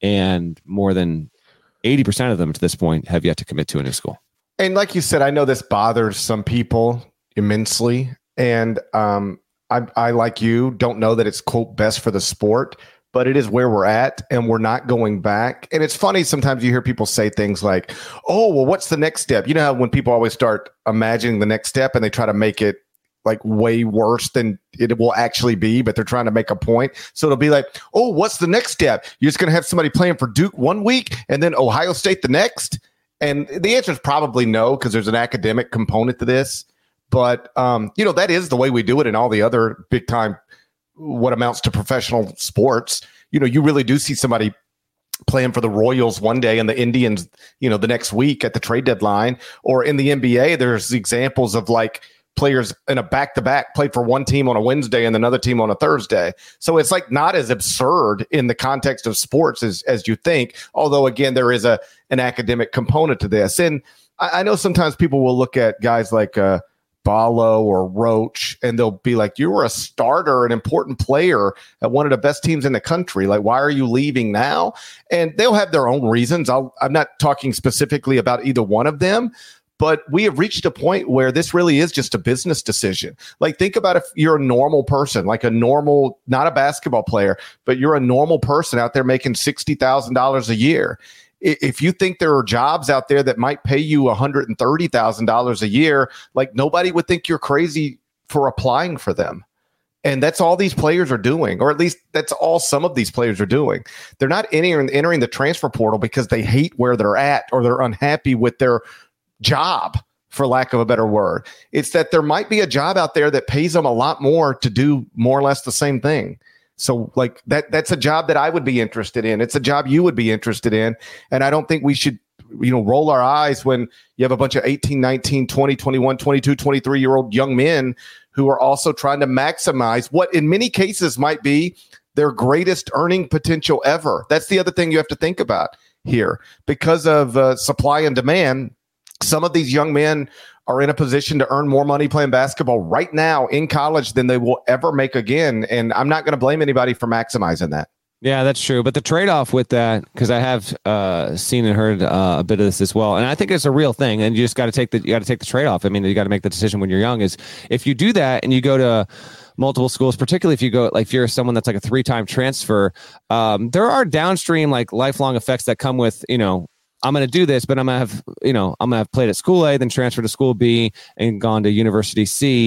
and more than eighty percent of them to this point have yet to commit to a new school. And like you said, I know this bothers some people immensely, and um, I, I, like you, don't know that it's, quote, best for the sport, but it is where we're at, and we're not going back. And it's funny, sometimes you hear people say things like, oh, well, what's the next step? You know how when people always start imagining the next step and they try to make it like way worse than it will actually be, but they're trying to make a point. So it'll be like, oh, what's the next step? You're just going to have somebody playing for Duke one week and then Ohio State the next? And the answer is probably no, because there's an academic component to this. But, um, you know, that is the way we do it in all the other big time, what amounts to professional sports. You know, you really do see somebody playing for the Royals one day and the Indians, you know, the next week at the trade deadline. Or in the N B A, there's examples of like players in a back-to-back play for one team on a Wednesday and another team on a Thursday. So it's like not as absurd in the context of sports as, as you think. Although, again, there is a an academic component to this. And I, I know sometimes people will look at guys like uh, Ballo or Roach, and they'll be like, you were a starter, an important player at one of the best teams in the country. Like, why are you leaving now? And they'll have their own reasons. I'll, I'm not talking specifically about either one of them, but we have reached a point where this really is just a business decision. Like, think about if you're a normal person, like a normal, not a basketball player, but you're a normal person out there making sixty thousand dollars a year. If you think there are jobs out there that might pay you one hundred thirty thousand dollars a year, like nobody would think you're crazy for applying for them. And that's all these players are doing, or at least that's all some of these players are doing. They're not entering, entering the transfer portal because they hate where they're at or they're unhappy with their job, for lack of a better word. It's that there might be a job out there that pays them a lot more to do more or less the same thing. So like that, that's a job that I would be interested in. It's a job you would be interested in. And I don't think we should, you know, roll our eyes when you have a bunch of eighteen, nineteen, twenty, twenty-one, twenty-two, twenty-three year old young men who are also trying to maximize what in many cases might be their greatest earning potential ever. That's the other thing you have to think about here. Because of uh, supply and demand, some of these young men are in a position to earn more money playing basketball right now in college than they will ever make again. And I'm not going to blame anybody for maximizing that. Yeah, that's true. But the trade-off with that, because I have uh, seen and heard uh, a bit of this as well, and I think it's a real thing. And you just got to take the you got to take the trade-off. I mean, you got to make the decision when you're young. Is if you do that and you go to multiple schools, particularly if you go like if you're someone that's like a three-time transfer, um, there are downstream like lifelong effects that come with, you know, I'm going to do this, but I'm going to have, you know, I'm going to have played at school A, then transfer to school B and gone to university C.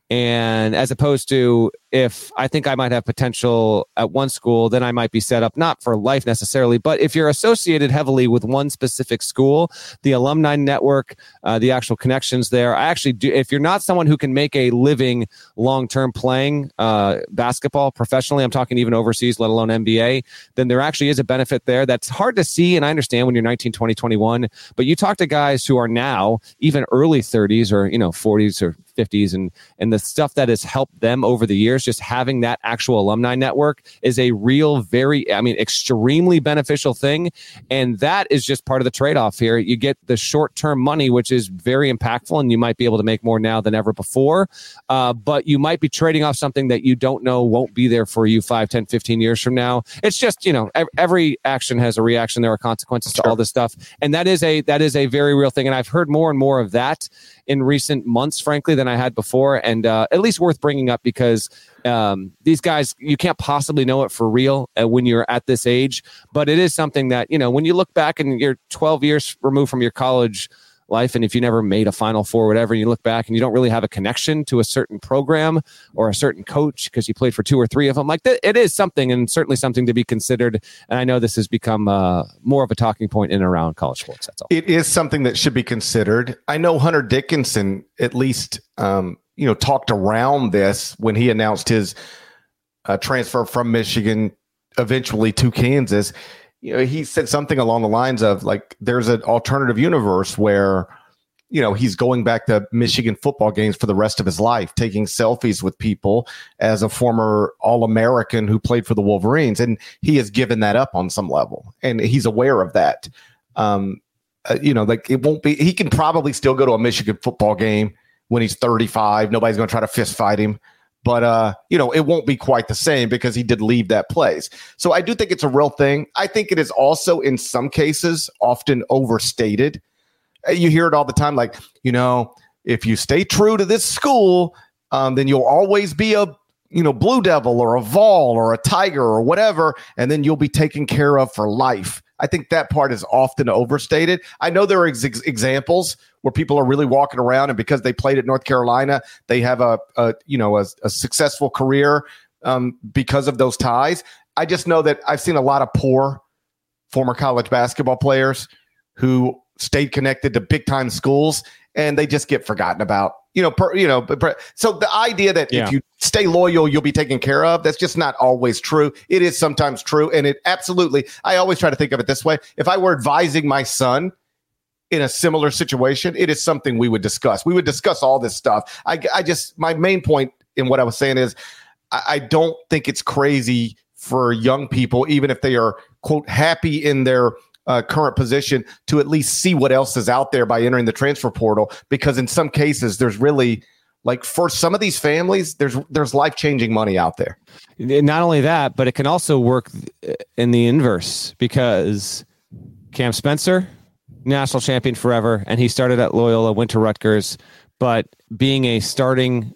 And as opposed to if I think I might have potential at one school, then I might be set up not for life necessarily, but if you're associated heavily with one specific school, the alumni network, uh, the actual connections there, I actually do. If you're not someone who can make a living long-term playing uh, basketball professionally, I'm talking even overseas, let alone N B A, then there actually is a benefit there that's hard to see. And I understand when you're nineteen, twenty, twenty-one, but you talk to guys who are now even early thirties or, you know, forties or fifties, and and the stuff that has helped them over the years, just having that actual alumni network is a real, very, I mean, extremely beneficial thing. And that is just part of the trade-off here. You get the short-term money, which is very impactful, and you might be able to make more now than ever before. Uh, but you might be trading off something that you don't know won't be there for you five, ten, fifteen years from now. It's just, you know, every action has a reaction. There are consequences to all this stuff. And that is a that is a very real thing. And I've heard more and more of that in recent months, frankly, than I had before, and uh, at least worth bringing up because um, these guys, you can't possibly know it for real uh, when you're at this age, but it is something that, you know, when you look back and you're twelve years removed from your college life, and if you never made a Final Four or whatever, and you look back and you don't really have a connection to a certain program or a certain coach because you played for two or three of them, like th- it is something, and certainly something to be considered. And I know this has become uh, more of a talking point in and around college sports. That's all. It is something that should be considered. I know Hunter Dickinson at least, um, you know, talked around this when he announced his uh, transfer from Michigan eventually to Kansas. You know, he said something along the lines of like, there's an alternative universe where, you know, he's going back to Michigan football games for the rest of his life, taking selfies with people as a former All-American who played for the Wolverines. And he has given that up on some level, and he's aware of that. Um, uh, you know, like it won't be, he can probably still go to a Michigan football game when he's thirty-five. Nobody's going to try to fist fight him. But, uh, you know, it won't be quite the same because he did leave that place. So I do think it's a real thing. I think it is also, in some cases, often overstated. You hear it all the time, like, you know, if you stay true to this school, um, then you'll always be a, you know, Blue Devil or a Vol or a Tiger or whatever, and then you'll be taken care of for life. I think that part is often overstated. I know there are ex- examples where people are really walking around, and because they played at North Carolina, they have a, a you know, a, a successful career um, because of those ties. I just know that I've seen a lot of poor former college basketball players who stayed connected to big time schools, and they just get forgotten about. You know, per, you know. Per, so the idea that yeah. if you stay loyal, you'll be taken care of, that's just not always true. It is sometimes true, and it absolutely. I always try to think of it this way: if I were advising my son in a similar situation, it is something we would discuss. We would discuss all this stuff. I, I just my main point in what I was saying is, I, I don't think it's crazy for young people, even if they are quote happy in their Uh, current position, to at least see what else is out there by entering the transfer portal, because in some cases there's really, like, for some of these families, there's there's life-changing money out there. Not only that, but it can also work in the inverse, because Cam Spencer, national champion forever, and he started at Loyola, went to Rutgers, but being a starting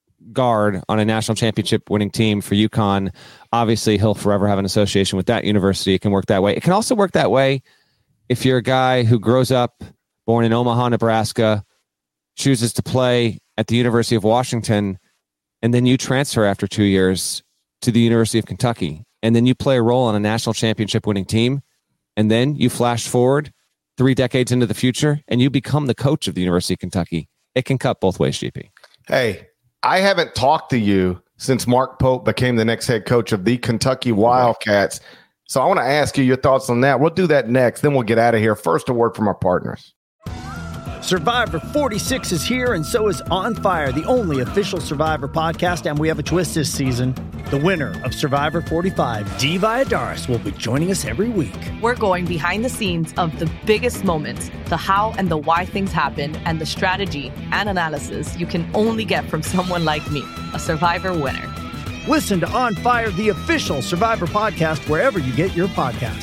guard on a national championship winning team for UConn, obviously he'll forever have an association with that university. It can work that way. It can also work that way if you're a guy who grows up, born in Omaha, Nebraska, chooses to play at the University of Washington, and then you transfer after two years to the University of Kentucky, and then you play a role on a national championship winning team, and then you flash forward three decades into the future, and you become the coach of the University of Kentucky. It can cut both ways, G P. Hey, I haven't talked to you since Mark Pope became the next head coach of the Kentucky Wildcats. So I want to ask you your thoughts on that. We'll do that next. Then we'll get out of here. First, a word from our partners. Survivor forty-six is here, and so is On Fire, the only official Survivor podcast, and we have a twist this season. The winner of Survivor forty-five, Dee Valladares, will be joining us every week. We're going behind the scenes of the biggest moments, the how and the why things happen, and the strategy and analysis you can only get from someone like me, a Survivor winner. Listen to On Fire, the official Survivor podcast, wherever you get your podcast.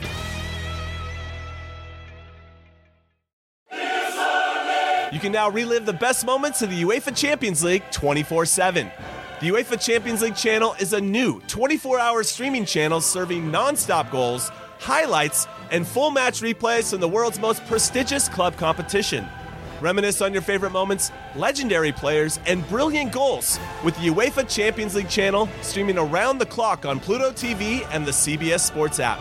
You can now relive the best moments of the UEFA Champions League twenty-four seven. The UEFA Champions League channel is a new twenty-four hour streaming channel serving non-stop goals, highlights, and full match replays from the world's most prestigious club competition. Reminisce on your favorite moments, legendary players, and brilliant goals with the UEFA Champions League channel streaming around the clock on Pluto T V and the C B S Sports app.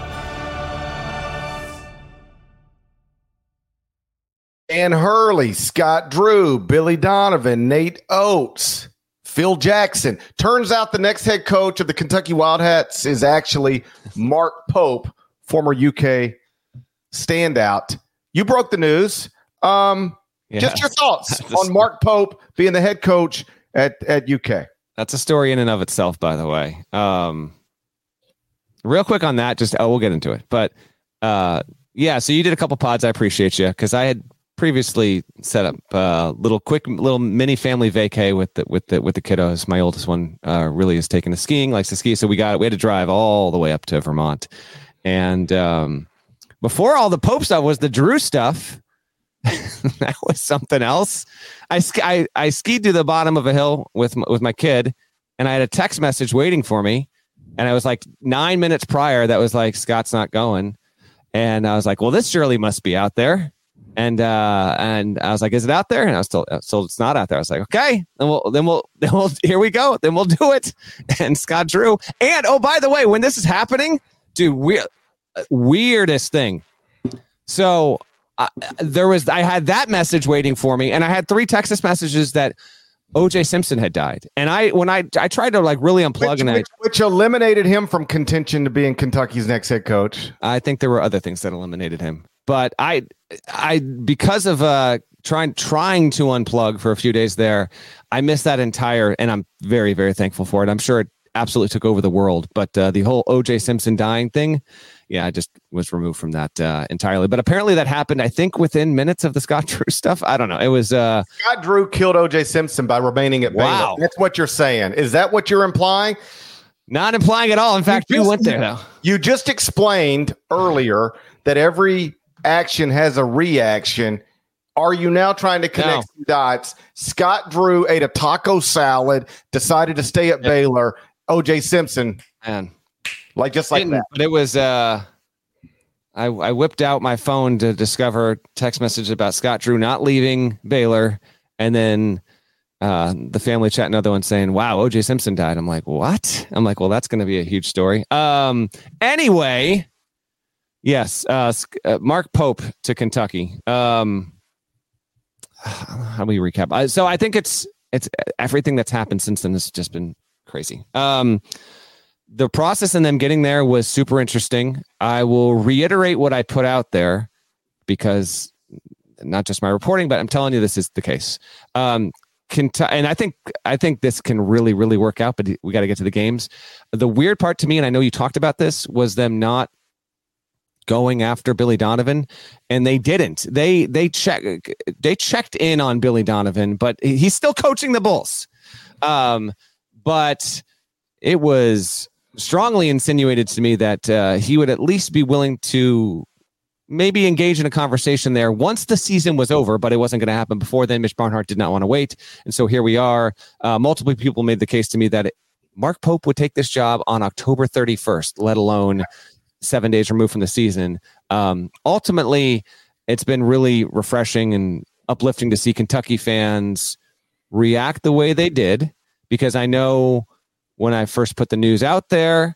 Dan Hurley, Scott Drew, Billy Donovan, Nate Oates, Phil Jackson. Turns out the next head coach of the Kentucky Wildcats is actually Mark Pope, former U K standout. You broke the news. Um, yeah. Just your thoughts on Mark Pope being the head coach at, at U K. That's a story in and of itself, by the way. Um, real quick on that, just oh, we'll get into it. But uh, yeah, so you did a couple pods. I appreciate you because I had previously set up a uh, little quick little mini family vacay with the with the with the kiddos. My oldest one uh, really is taking to skiing, likes to ski, so we got we had to drive all the way up to Vermont. And um, before all the Pope stuff was the Drew stuff. That was something else. I, sk- I I skied to the bottom of a hill with my, with my kid, and I had a text message waiting for me, and I was like nine minutes prior that was like, Scott's not going, and I was like, well, this surely must be out there. And uh, and I was like, "Is it out there?" And I was told, "So it's not out there." I was like, "Okay, then we'll then we'll then we'll here we go. Then we'll do it." And Scott Drew. And oh, by the way, when this is happening, dude, we, weirdest thing. So uh, there was I had that message waiting for me, and I had three text messages that O J Simpson had died. And I when I I tried to like really unplug, which, and I, which, which eliminated him from contention to being Kentucky's next head coach. I think there were other things that eliminated him. But I, I because of uh, trying trying to unplug for a few days there, I missed that entire, and I'm very, very thankful for it. I'm sure it absolutely took over the world. But uh, the whole O J Simpson dying thing, yeah, I just was removed from that uh, entirely. But apparently that happened, I think, within minutes of the Scott Drew stuff. I don't know. It was uh, Scott Drew killed O J Simpson by remaining at Baylor. Wow. That's what you're saying. Is that what you're implying? Not implying at all. In fact, you, just, you went there though. You just explained earlier that every action has a reaction. Are you now trying to connect no. dots? Scott Drew ate a taco salad, decided to stay at yep. Baylor. O J Simpson, man, like just like that. But it was. Uh, I I whipped out my phone to discover text message about Scott Drew not leaving Baylor, and then uh, the family chat, another one saying, "Wow, O J Simpson died." I'm like, what? I'm like, well, that's going to be a huge story. Um. Anyway. Yes, uh, uh, Mark Pope to Kentucky. Um, how do we recap? Uh, so I think it's it's everything that's happened since then has just been crazy. Um, the process in them getting there was super interesting. I will reiterate what I put out there because not just my reporting, but I'm telling you this is the case. Um, Kentucky, and I think I think this can really, really work out, but we got to get to the games. The weird part to me, and I know you talked about this, was them not going after Billy Donovan, and they didn't. They they check they checked in on Billy Donovan, but he's still coaching the Bulls. Um, but it was strongly insinuated to me that uh, he would at least be willing to maybe engage in a conversation there once the season was over, but it wasn't going to happen before then. Mitch Barnhart did not want to wait, and so here we are. Uh, multiple people made the case to me that it, Mark Pope would take this job on October thirty-first, let alone seven days removed from the season. Um, ultimately, it's been really refreshing and uplifting to see Kentucky fans react the way they did, because I know when I first put the news out there,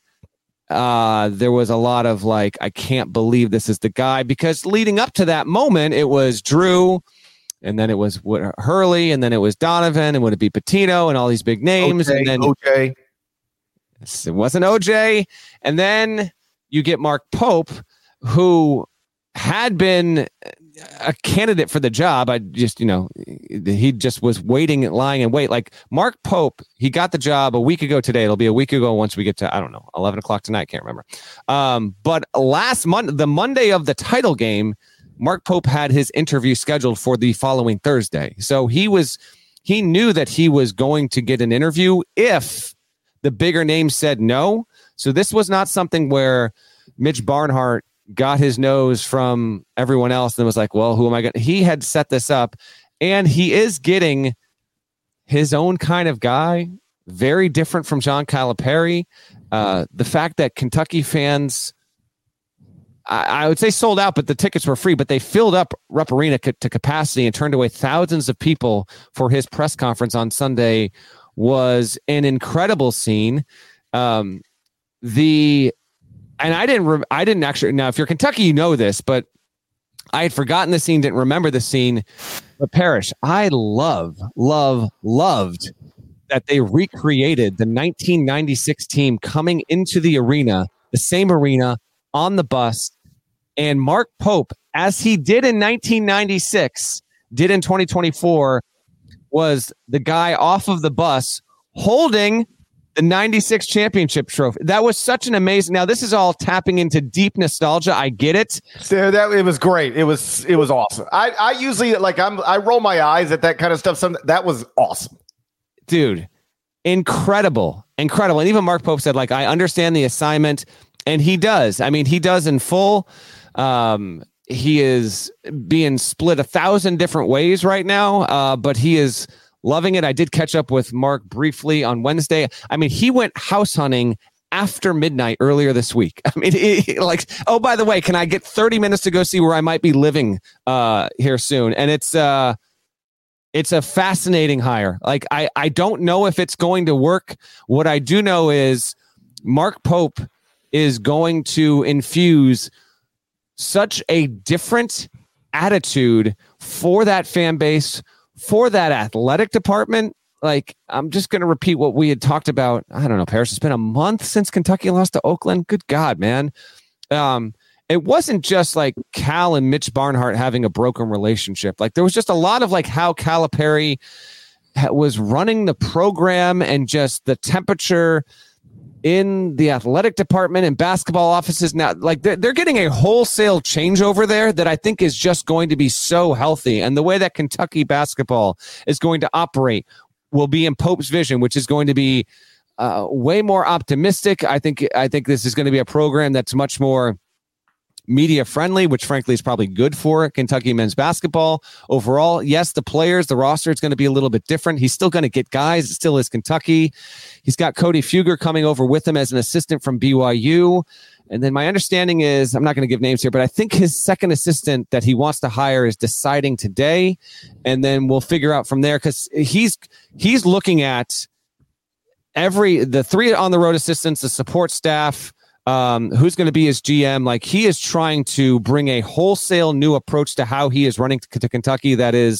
uh, there was a lot of like, I can't believe this is the guy, because leading up to that moment, it was Drew, and then it was Hurley, and then it was Donovan, and would it be Pitino, and all these big names. O J, and then O J. It wasn't O J. And then you get Mark Pope, who had been a candidate for the job. I just, you know, he just was waiting, lying in wait. Like Mark Pope, he got the job a week ago today. It'll be a week ago once we get to, I don't know, eleven o'clock tonight. Can't remember. Um, but last month, the Monday of the title game, Mark Pope had his interview scheduled for the following Thursday. So he was, he knew that he was going to get an interview if the bigger name said no. So this was not something where Mitch Barnhart got his nose from everyone else and was like, well, who am I going to? He had set this up, and he is getting his own kind of guy, very different from John Calipari. Uh, the fact that Kentucky fans, I, I would say sold out, but the tickets were free. But they filled up Rupp Arena ca- to capacity and turned away thousands of people for his press conference on Sunday. Was an incredible scene. Um, the and I didn't re- I didn't actually now if you're Kentucky, you know this, but I had forgotten the scene, didn't remember the scene. But Parrish, I love, love, loved that they recreated the nineteen ninety-six team coming into the arena, the same arena, on the bus, and Mark Pope, as he did in nineteen ninety-six, did in twenty twenty-four, was the guy off of the bus holding the ninety-six championship trophy. That was such an amazing. Now, this is all tapping into deep nostalgia. I get it. So that it was great. It was it was awesome. I, I usually like I'm I roll my eyes at that kind of stuff. Some that was awesome. Dude, incredible. Incredible. And even Mark Pope said, like, I understand the assignment, and he does. I mean, he does in full. Um, he is being split a thousand different ways right now, uh, but he is loving it. I did catch up with Mark briefly on Wednesday. I mean, he went house hunting after midnight earlier this week. I mean, he, like, oh, by the way, can I get thirty minutes to go see where I might be living uh, here soon? And it's uh, it's a fascinating hire. Like, I, I don't know if it's going to work. What I do know is Mark Pope is going to infuse such a different attitude for that fan base, for that athletic department. Like, I'm just going to repeat what we had talked about. I don't know, Parrish, it's been a month since Kentucky lost to Oakland. Good God, man. Um, it wasn't just like Cal and Mitch Barnhart having a broken relationship. Like, there was just a lot of like how Calipari was running the program and just the temperature in the athletic department and basketball offices. Now, like, they're, they're getting a wholesale changeover there that I think is just going to be so healthy. And the way that Kentucky basketball is going to operate will be in Pope's vision, which is going to be uh, way more optimistic. I think, I think this is going to be a program that's much more media friendly, which frankly is probably good for Kentucky men's basketball overall. Yes, the players, the roster is going to be a little bit different. He's still going to get guys. It still is Kentucky. He's got Cody Fuger coming over with him as an assistant from B Y U. And then my understanding is, I'm not going to give names here, but I think his second assistant that he wants to hire is deciding today. And then we'll figure out from there, because he's he's looking at every the three on the road assistants, the support staff, Um, who's going to be his G M. Like, he is trying to bring a wholesale new approach to how he is running to, to Kentucky. That is,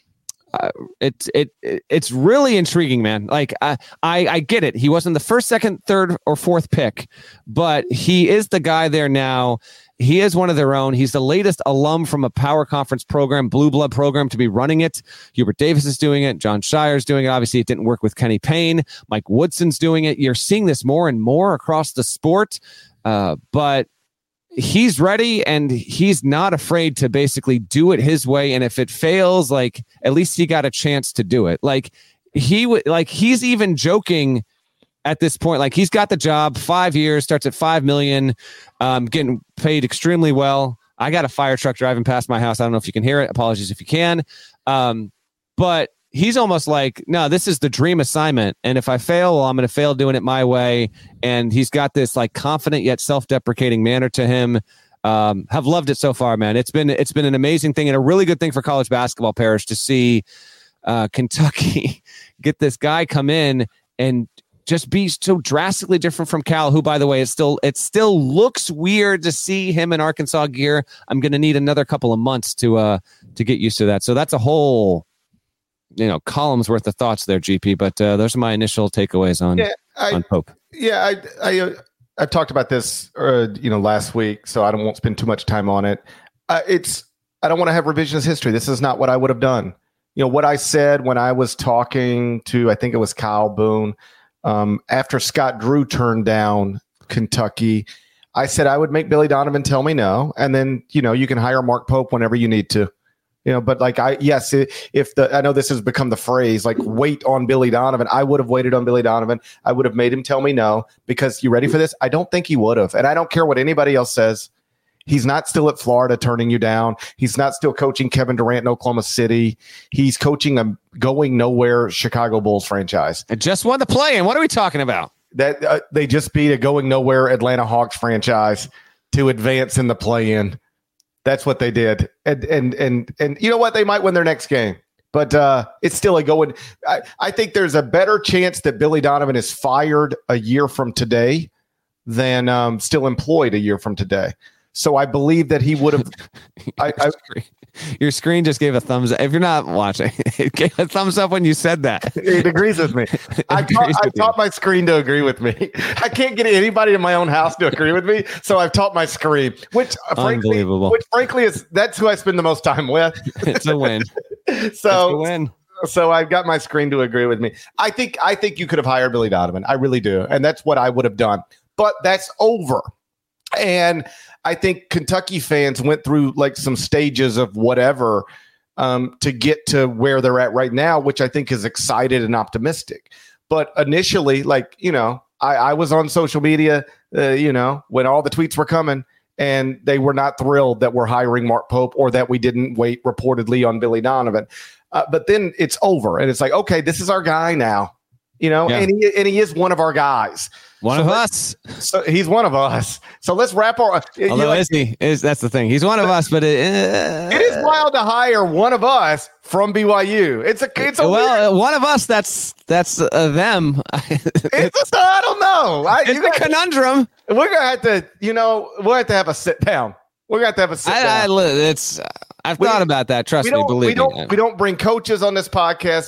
uh, it, it, it, it's really intriguing, man. Like, I, I, I get it. He wasn't the first, second, third, or fourth pick, but he is the guy there now. He is one of their own. He's the latest alum from a power conference program, blue blood program, to be running it. Hubert Davis is doing it. John Shire's doing it. Obviously, it didn't work with Kenny Payne. Mike Woodson's doing it. You're seeing this more and more across the sport, uh, but he's ready, and he's not afraid to basically do it his way. And if it fails, like, at least he got a chance to do it. Like, he would, like, he's even joking at this point, like, he's got the job, five years, starts at five million, um, getting paid extremely well. I got a fire truck driving past my house. I don't know if you can hear it. Apologies if you can. Um, but he's almost like, no, this is the dream assignment. And if I fail, well, I'm going to fail doing it my way. And he's got this like confident yet self-deprecating manner to him. Um, have loved it so far, man. It's been, it's been an amazing thing and a really good thing for college basketball, Parrish, to see uh, Kentucky get this guy come in and just be so drastically different from Cal, who, by the way, is still, it still looks weird to see him in Arkansas gear. I'm going to need another couple of months to, uh, to get used to that. So that's a whole, you know, columns worth of thoughts there, G P, but, uh, those are my initial takeaways on, yeah, I, on Pope. Yeah. I, I, uh, I talked about this, uh, you know, last week, so I don't won't spend too much time on it. Uh, it's, I don't want to have revisionist history. This is not what I would have done. You know, what I said when I was talking to, I think it was Kyle Boone, Um, after Scott Drew turned down Kentucky, I said I would make Billy Donovan tell me no, and then, you know, you can hire Mark Pope whenever you need to, you know. But like, I yes, it, if the I know this has become the phrase, like, wait on Billy Donovan. I would have waited on Billy Donovan. I would have made him tell me no, because you ready for this? I don't think he would have, and I don't care what anybody else says. He's not still at Florida turning you down. He's not still coaching Kevin Durant in Oklahoma City. He's coaching a going nowhere Chicago Bulls franchise. It just won the play-in. What are we talking about? That uh, they just beat a going nowhere Atlanta Hawks franchise. to advance in the play-in. That's what they did. And and and and you know what? They might win their next game. But uh, it's still a going. I, I think there's a better chance that Billy Donovan is fired a year from today than um, still employed a year from today. So I believe that he would have. I, I, Your screen just gave a thumbs up. If you're not watching, it gave a thumbs up when you said that. It agrees with me. I taught, I taught my screen to agree with me. I can't get anybody in my own house to agree with me, so I've taught my screen, which frankly, Unbelievable. which frankly is that's who I spend the most time with. It's a win. So it's a win. So I've got my screen to agree with me. I think I think you could have hired Billy Donovan. I really do, and that's what I would have done. But that's over, and I think Kentucky fans went through like some stages of whatever um, to get to where they're at right now, which I think is excited and optimistic. But initially, like, you know, I, I was on social media, uh, you know, when all the tweets were coming, and they were not thrilled that we're hiring Mark Pope or that we didn't wait reportedly on Billy Donovan. Uh, but then it's over, and it's like, okay, this is our guy now, you know, yeah. and he and he is one of our guys. One so of us. So he's one of us. So let's wrap our. Although like, is he? Is that's the thing? He's one of us, but it, uh, it is wild to hire one of us from B Y U. It's a. It's a well, weird, one of us. That's that's uh, them. it's, it's a, I don't know. I, it's a got, conundrum. We're gonna have to. You know, we'll have to have a sit down. We're gonna have to have a sit I, down. I, it's. I've we, thought about that. Trust me. Believe we don't, me. We don't bring coaches on this podcast.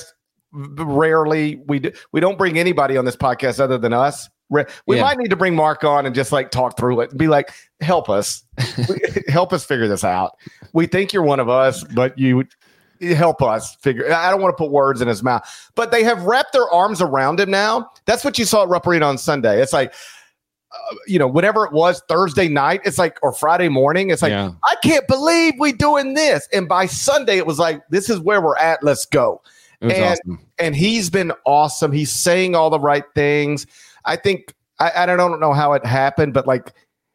Rarely, we do, we don't bring anybody on this podcast other than us. We yeah. might need to bring Mark on and just like talk through it and be like, help us, help us figure this out. We think you're one of us, but you help us figure. I don't want to put words in his mouth, but they have wrapped their arms around him now. That's what you saw at Rupp Arena on Sunday. It's like, uh, you know, whatever it was Thursday night, it's like, or Friday morning. It's like, yeah. I can't believe we doing this. And by Sunday, it was like, this is where we're at. Let's go. And, awesome. and he's been awesome. He's saying all the right things. I think I, I don't know how it happened, but like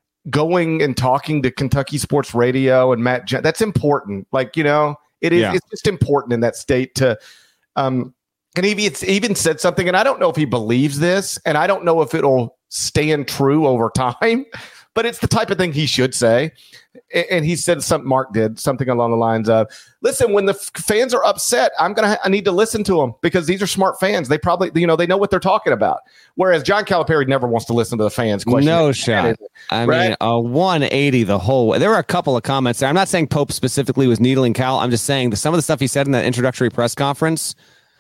going and talking to Kentucky Sports Radio and Matt, Je- that's important. Like, you know, it is, yeah. it's just important in that state to, um, and he it's even said something, and I don't know if he believes this, and I don't know if it'll stand true over time, but it's the type of thing he should say. And he said something, Mark did something along the lines of, listen, when the f- fans are upset, I'm going to, ha- I need to listen to them because these are smart fans. They probably, you know, they know what they're talking about. Whereas John Calipari never wants to listen to the fans. No shot. I right? mean, a one eighty the whole way. There were a couple of comments there. I'm not saying Pope specifically was needling Cal. I'm just saying that some of the stuff he said in that introductory press conference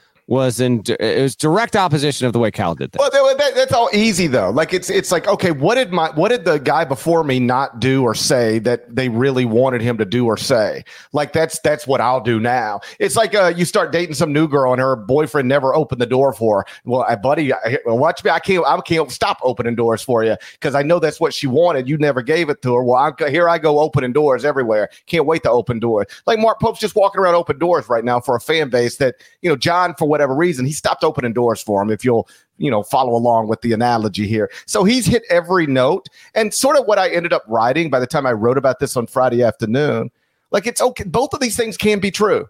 was in it was direct opposition of the way Cal did that. Well, that, that, that's all easy though. Like it's it's like, okay, what did my what did the guy before me not do or say that they really wanted him to do or say? Like that's that's what I'll do now. It's like uh, you start dating some new girl and her boyfriend never opened the door for her. Well, I, buddy, I, watch me. I can't I can't stop opening doors for you because I know that's what she wanted. You never gave it to her. Well, I'm, here I go opening doors everywhere. Can't wait to open doors. Like Mark Pope's just walking around open doors right now for a fan base that, you know, John, for whatever reason, he stopped opening doors for him, if you'll, you know, follow along with the analogy here. So he's hit every note, and sort of what I ended up writing by the time I wrote about this on Friday afternoon, like it's okay. Both of these things can be true.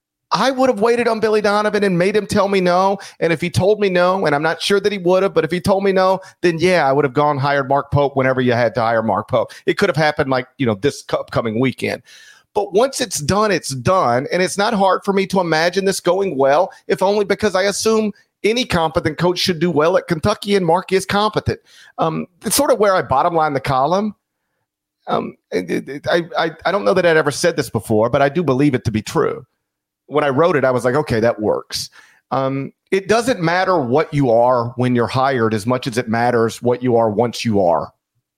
I would have waited on Billy Donovan and made him tell me no. And if he told me no, and I'm not sure that he would have, but if he told me no, then yeah, I would have gone hired Mark Pope whenever you had to hire Mark Pope. It could have happened like, you know, this upcoming weekend. But once it's done, it's done. And it's not hard for me to imagine this going well, if only because I assume any competent coach should do well at Kentucky, and Mark is competent. Um, it's sort of where I bottom line the column. Um, it, it, I, I, I don't know that I'd ever said this before, but I do believe it to be true. When I wrote it, I was like, okay, that works. Um, it doesn't matter what you are when you're hired as much as it matters what you are once you are.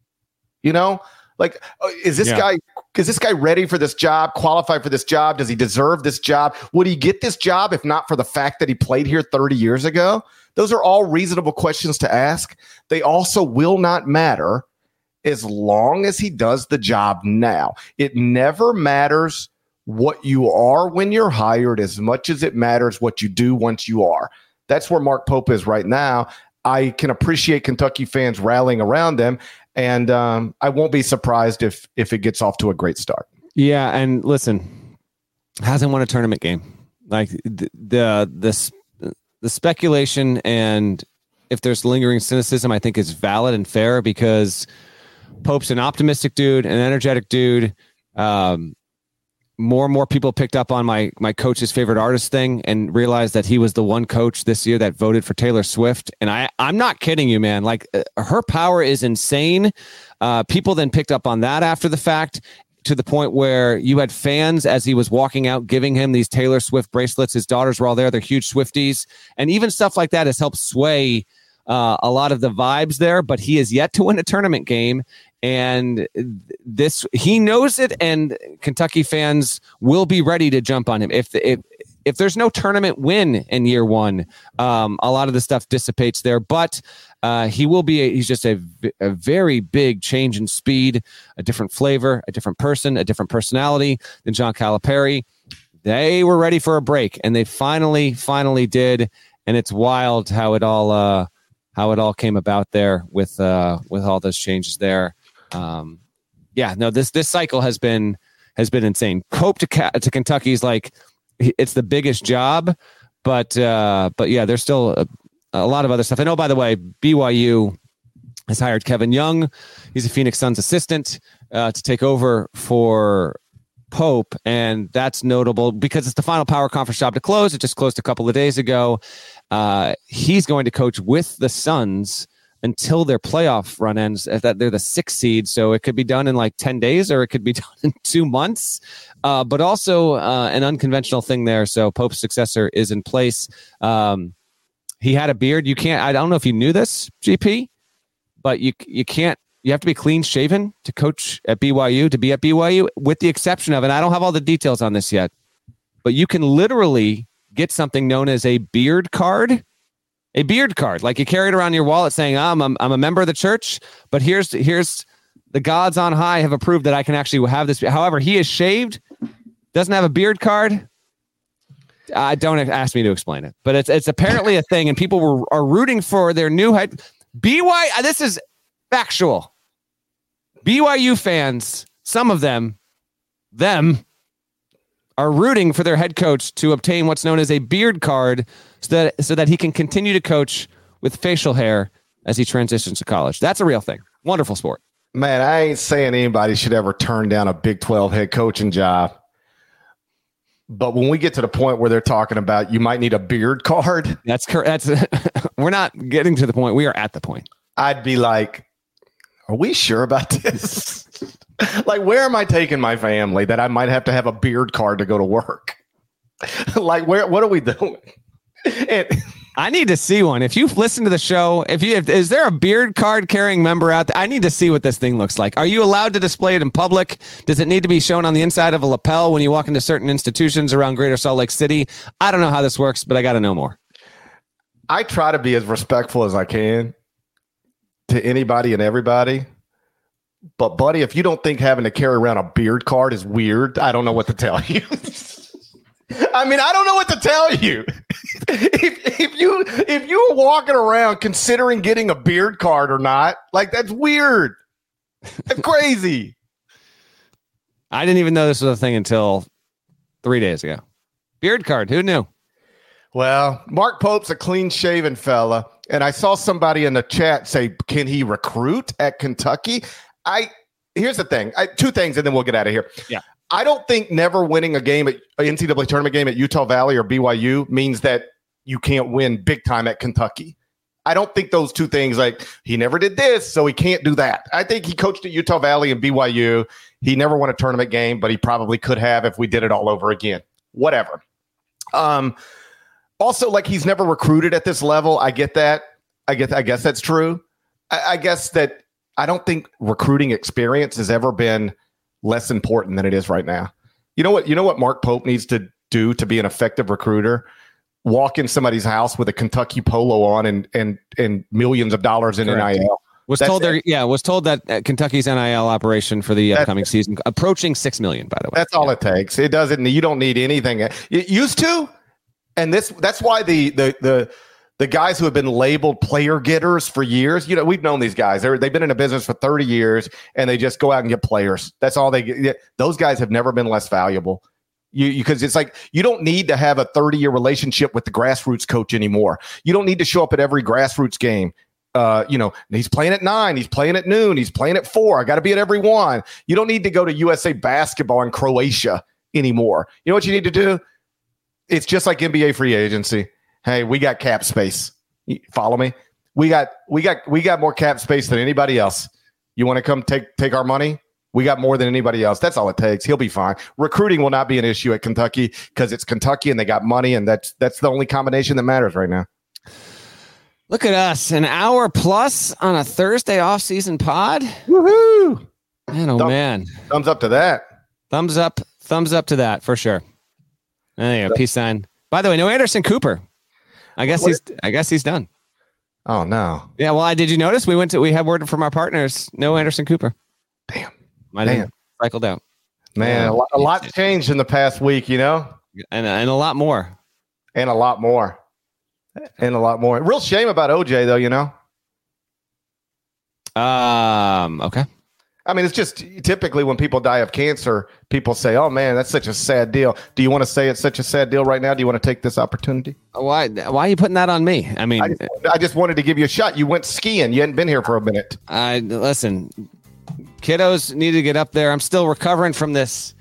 You know? Like, is this yeah. guy, is this guy ready for this job, qualified for this job? Does he deserve this job? Would he get this job if not for the fact that he played here thirty years ago? Those are all reasonable questions to ask. They also will not matter as long as he does the job now. It never matters what you are when you're hired as much as it matters what you do once you are. That's where Mark Pope is right now. I can appreciate Kentucky fans rallying around them. And um, I won't be surprised if if it gets off to a great start. Yeah, and listen, hasn't won a tournament game. Like the the the, the speculation, and if there's lingering cynicism, I think is valid and fair, because Pope's an optimistic dude, an energetic dude. Um, more and more people picked up on my my coach's favorite artist thing and realized that he was the one coach this year that voted for Taylor Swift. And I, I'm not kidding you, man. Like uh, her power is insane. Uh, people then picked up on that after the fact, to the point where you had fans as he was walking out giving him these Taylor Swift bracelets. His daughters were all there. They're huge Swifties. And even stuff like that has helped sway uh, a lot of the vibes there. But he is yet to win a tournament game. And this, he knows it, and Kentucky fans will be ready to jump on him. If if if there's no tournament win in year one, um, a lot of the stuff dissipates there. But uh, he will be. A, he's just a, a very big change in speed, a different flavor, a different person, a different personality than John Calipari. They were ready for a break, and they finally, finally did. And it's wild how it all uh, how it all came about there with uh, with all those changes there. Um, yeah, no, this, this cycle has been, has been insane. Pope to, to Kentucky's like, it's the biggest job, but, uh, but yeah, there's still a, a lot of other stuff. I know, by the way, B Y U has hired Kevin Young. He's a Phoenix Suns assistant, uh, to take over for Pope. And that's notable because it's the final Power Conference job to close. It just closed a couple of days ago. Uh, he's going to coach with the Suns until their playoff run ends. That they're the sixth seed, so it could be done in like ten days, or it could be done in two months. Uh, but also uh, an unconventional thing there. So Pope's successor is in place. Um, he had a beard. You can't. I don't know if you knew this, G P, but you you can't. You have to be clean shaven to coach at B Y U, to be at B Y U, with the exception of, and I don't have all the details on this yet, but you can literally get something known as a beard card. A beard card, like you carry it around your wallet saying, I'm, I'm I'm a member of the church, but here's here's the gods on high have approved that I can actually have this. However, he is shaved, doesn't have a beard card. Uh, don't ask me to explain it, but it's it's apparently a thing, and people were are rooting for their new head. B Y U, this is factual. B Y U fans, some of them, them, are rooting for their head coach to obtain what's known as a beard card, so that so that he can continue to coach with facial hair as he transitions to college. That's a real thing. Wonderful sport. Man, I ain't saying anybody should ever turn down a Big twelve head coaching job. But when we get to the point where they're talking about you might need a beard card. That's correct. That's we're not getting to the point. We are at the point. I'd be like, are we sure about this? Like, where am I taking my family that I might have to have a beard card to go to work? Like, where? What are we doing? And I need to see one. If you've listened to the show, if you if, is there a beard card carrying member out there? I need to see what this thing looks like. Are you allowed to display it in public? Does it need to be shown on the inside of a lapel when you walk into certain institutions around Greater Salt Lake City? I don't know how this works, but I got to know more. I try to be as respectful as I can to anybody and everybody. But, buddy, if you don't think having to carry around a beard card is weird, I don't know what to tell you. I mean, I don't know what to tell you. if, if you if you were walking around considering getting a beard card or not, like, that's weird. That's crazy. I didn't even know this was a thing until three days ago. Beard card. Who knew? Well, Mark Pope's a clean-shaven fella, and I saw somebody in the chat say, can he recruit at Kentucky? I here's the thing. I, two things, and then we'll get out of here. Yeah. I don't think never winning a game at an N C double A tournament game at Utah Valley or B Y U means that you can't win big time at Kentucky. I don't think those two things, like he never did this, so he can't do that. I think he coached at Utah Valley and B Y U. He never won a tournament game, but he probably could have if we did it all over again. Whatever. Um, also, like, he's never recruited at this level. I get that. I get. I guess that's true. I, I guess that. I don't think recruiting experience has ever been less important than it is right now. You know what? You know what Mark Pope needs to do to be an effective recruiter? Walk in somebody's house with a Kentucky polo on and and and millions of dollars in Correct. N I L. Was That's told there, yeah, was told that uh, Kentucky's N I L operation for the That's upcoming it. season approaching six million. By the way, that's all yeah. it takes. It doesn't. You don't need anything. It used to, and this that's why the the the. The guys who have been labeled player getters for years, you know, we've known these guys. They're, they've been in a business for thirty years, and they just go out and get players. That's all they get. Those guys have never been less valuable. You because it's like you don't need to have a thirty-year relationship with the grassroots coach anymore. You don't need to show up at every grassroots game. Uh, you know, he's playing at nine, he's playing at noon, he's playing at four. I got to be at every one. You don't need to go to U S A Basketball in Croatia anymore. You know what you need to do? It's just like N B A free agency. Hey, we got cap space. You follow me? We got we got we got more cap space than anybody else. You want to come take take our money? We got more than anybody else. That's all it takes. He'll be fine. Recruiting will not be an issue at Kentucky because it's Kentucky and they got money, and that's that's the only combination that matters right now. Look at us, an hour plus on a Thursday off-season pod. Woohoo! Man, oh Thumb, man. Thumbs up to that. Thumbs up, thumbs up to that for sure. There you go, peace sign. By the way, no Anderson Cooper. I guess what? he's I guess he's done. Oh no. Yeah, well, I did you notice we went to we had word from our partners, no Anderson Cooper. Damn. Might have cycled out. Man, a lot, a lot's changed in the past week, you know? And and a lot more. And a lot more. And a lot more. Real shame about O J, though, you know? Um. Okay. I mean, it's just typically when people die of cancer, people say, oh, man, that's such a sad deal. Do you want to say it's such a sad deal right now? Do you want to take this opportunity? Why Why are you putting that on me? I mean, I just, I just wanted to give you a shot. You went skiing. You hadn't been here for a minute. I Listen, kiddos need to get up there. I'm still recovering from this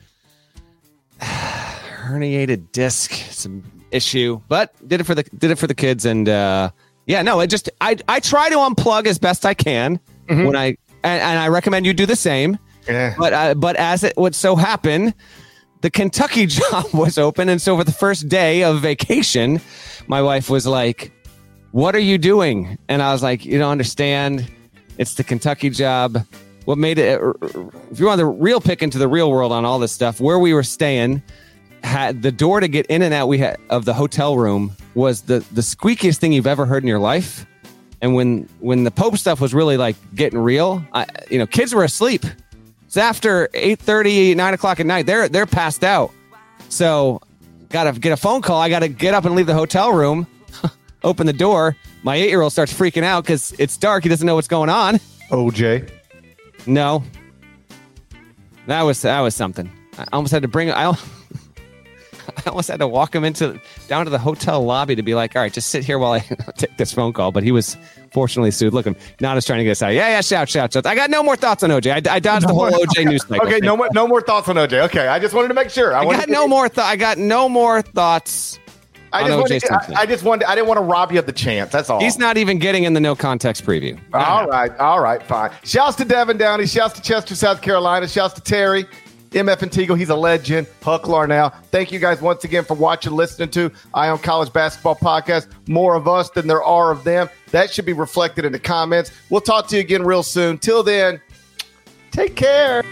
herniated disc. Some issue, but did it for the did it for the kids, and uh yeah no it just I I try to unplug as best I can mm-hmm. when I and, and I recommend you do the same. Yeah. But uh, but as it would so happen, the Kentucky job was open, and so for the first day of vacation, my wife was like, "What are you doing?" And I was like, "You don't understand. It's the Kentucky job." What made it? If you want the real pick into the real world on all this stuff, where we were staying. Had the door to get in and out we had of the hotel room was the the squeakiest thing you've ever heard in your life. And when when the Pope stuff was really like getting real, I, you know, kids were asleep. It's after eight thirty, nine o'clock at night. They're they're passed out. So gotta get a phone call. I gotta get up and leave the hotel room, open the door. My eight-year-old starts freaking out because it's dark. He doesn't know what's going on. O J. No. That was that was something. I almost had to bring I I almost had to walk him into down to the hotel lobby to be like, all right, just sit here while I take this phone call. But he was fortunately soothed. Look, now just trying to get us out. Yeah, yeah, shout, shout, shout. I got no more thoughts on O J. I, I dodged the whole O J news cycle. Okay, no more, no more thoughts on O J. Okay, I just wanted to make sure. I, I got no more. Th- I got no more thoughts. I just, wanted to, I, I just wanted. I didn't want to rob you of the chance. That's all. He's not even getting in the no context preview. All right, all right, fine. Shouts to Devin Downey. Shouts to Chester, South Carolina. Shouts to Terry. M F Antigua, he's a legend. Huck Larnell. Thank you guys once again for watching, listening to Eye on College Basketball Podcast. More of us than there are of them. That should be reflected in the comments. We'll talk to you again real soon. Till then, take care.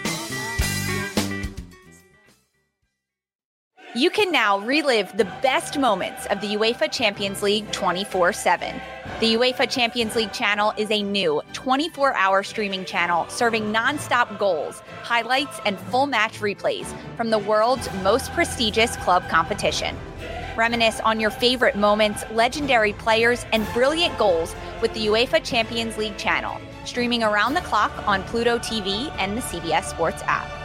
You can now relive the best moments of the UEFA Champions League twenty-four seven. The UEFA Champions League channel is a new twenty-four hour streaming channel serving nonstop goals, highlights, and full match replays from the world's most prestigious club competition. Reminisce on your favorite moments, legendary players, and brilliant goals with the UEFA Champions League channel, streaming around the clock on Pluto T V and the C B S Sports app.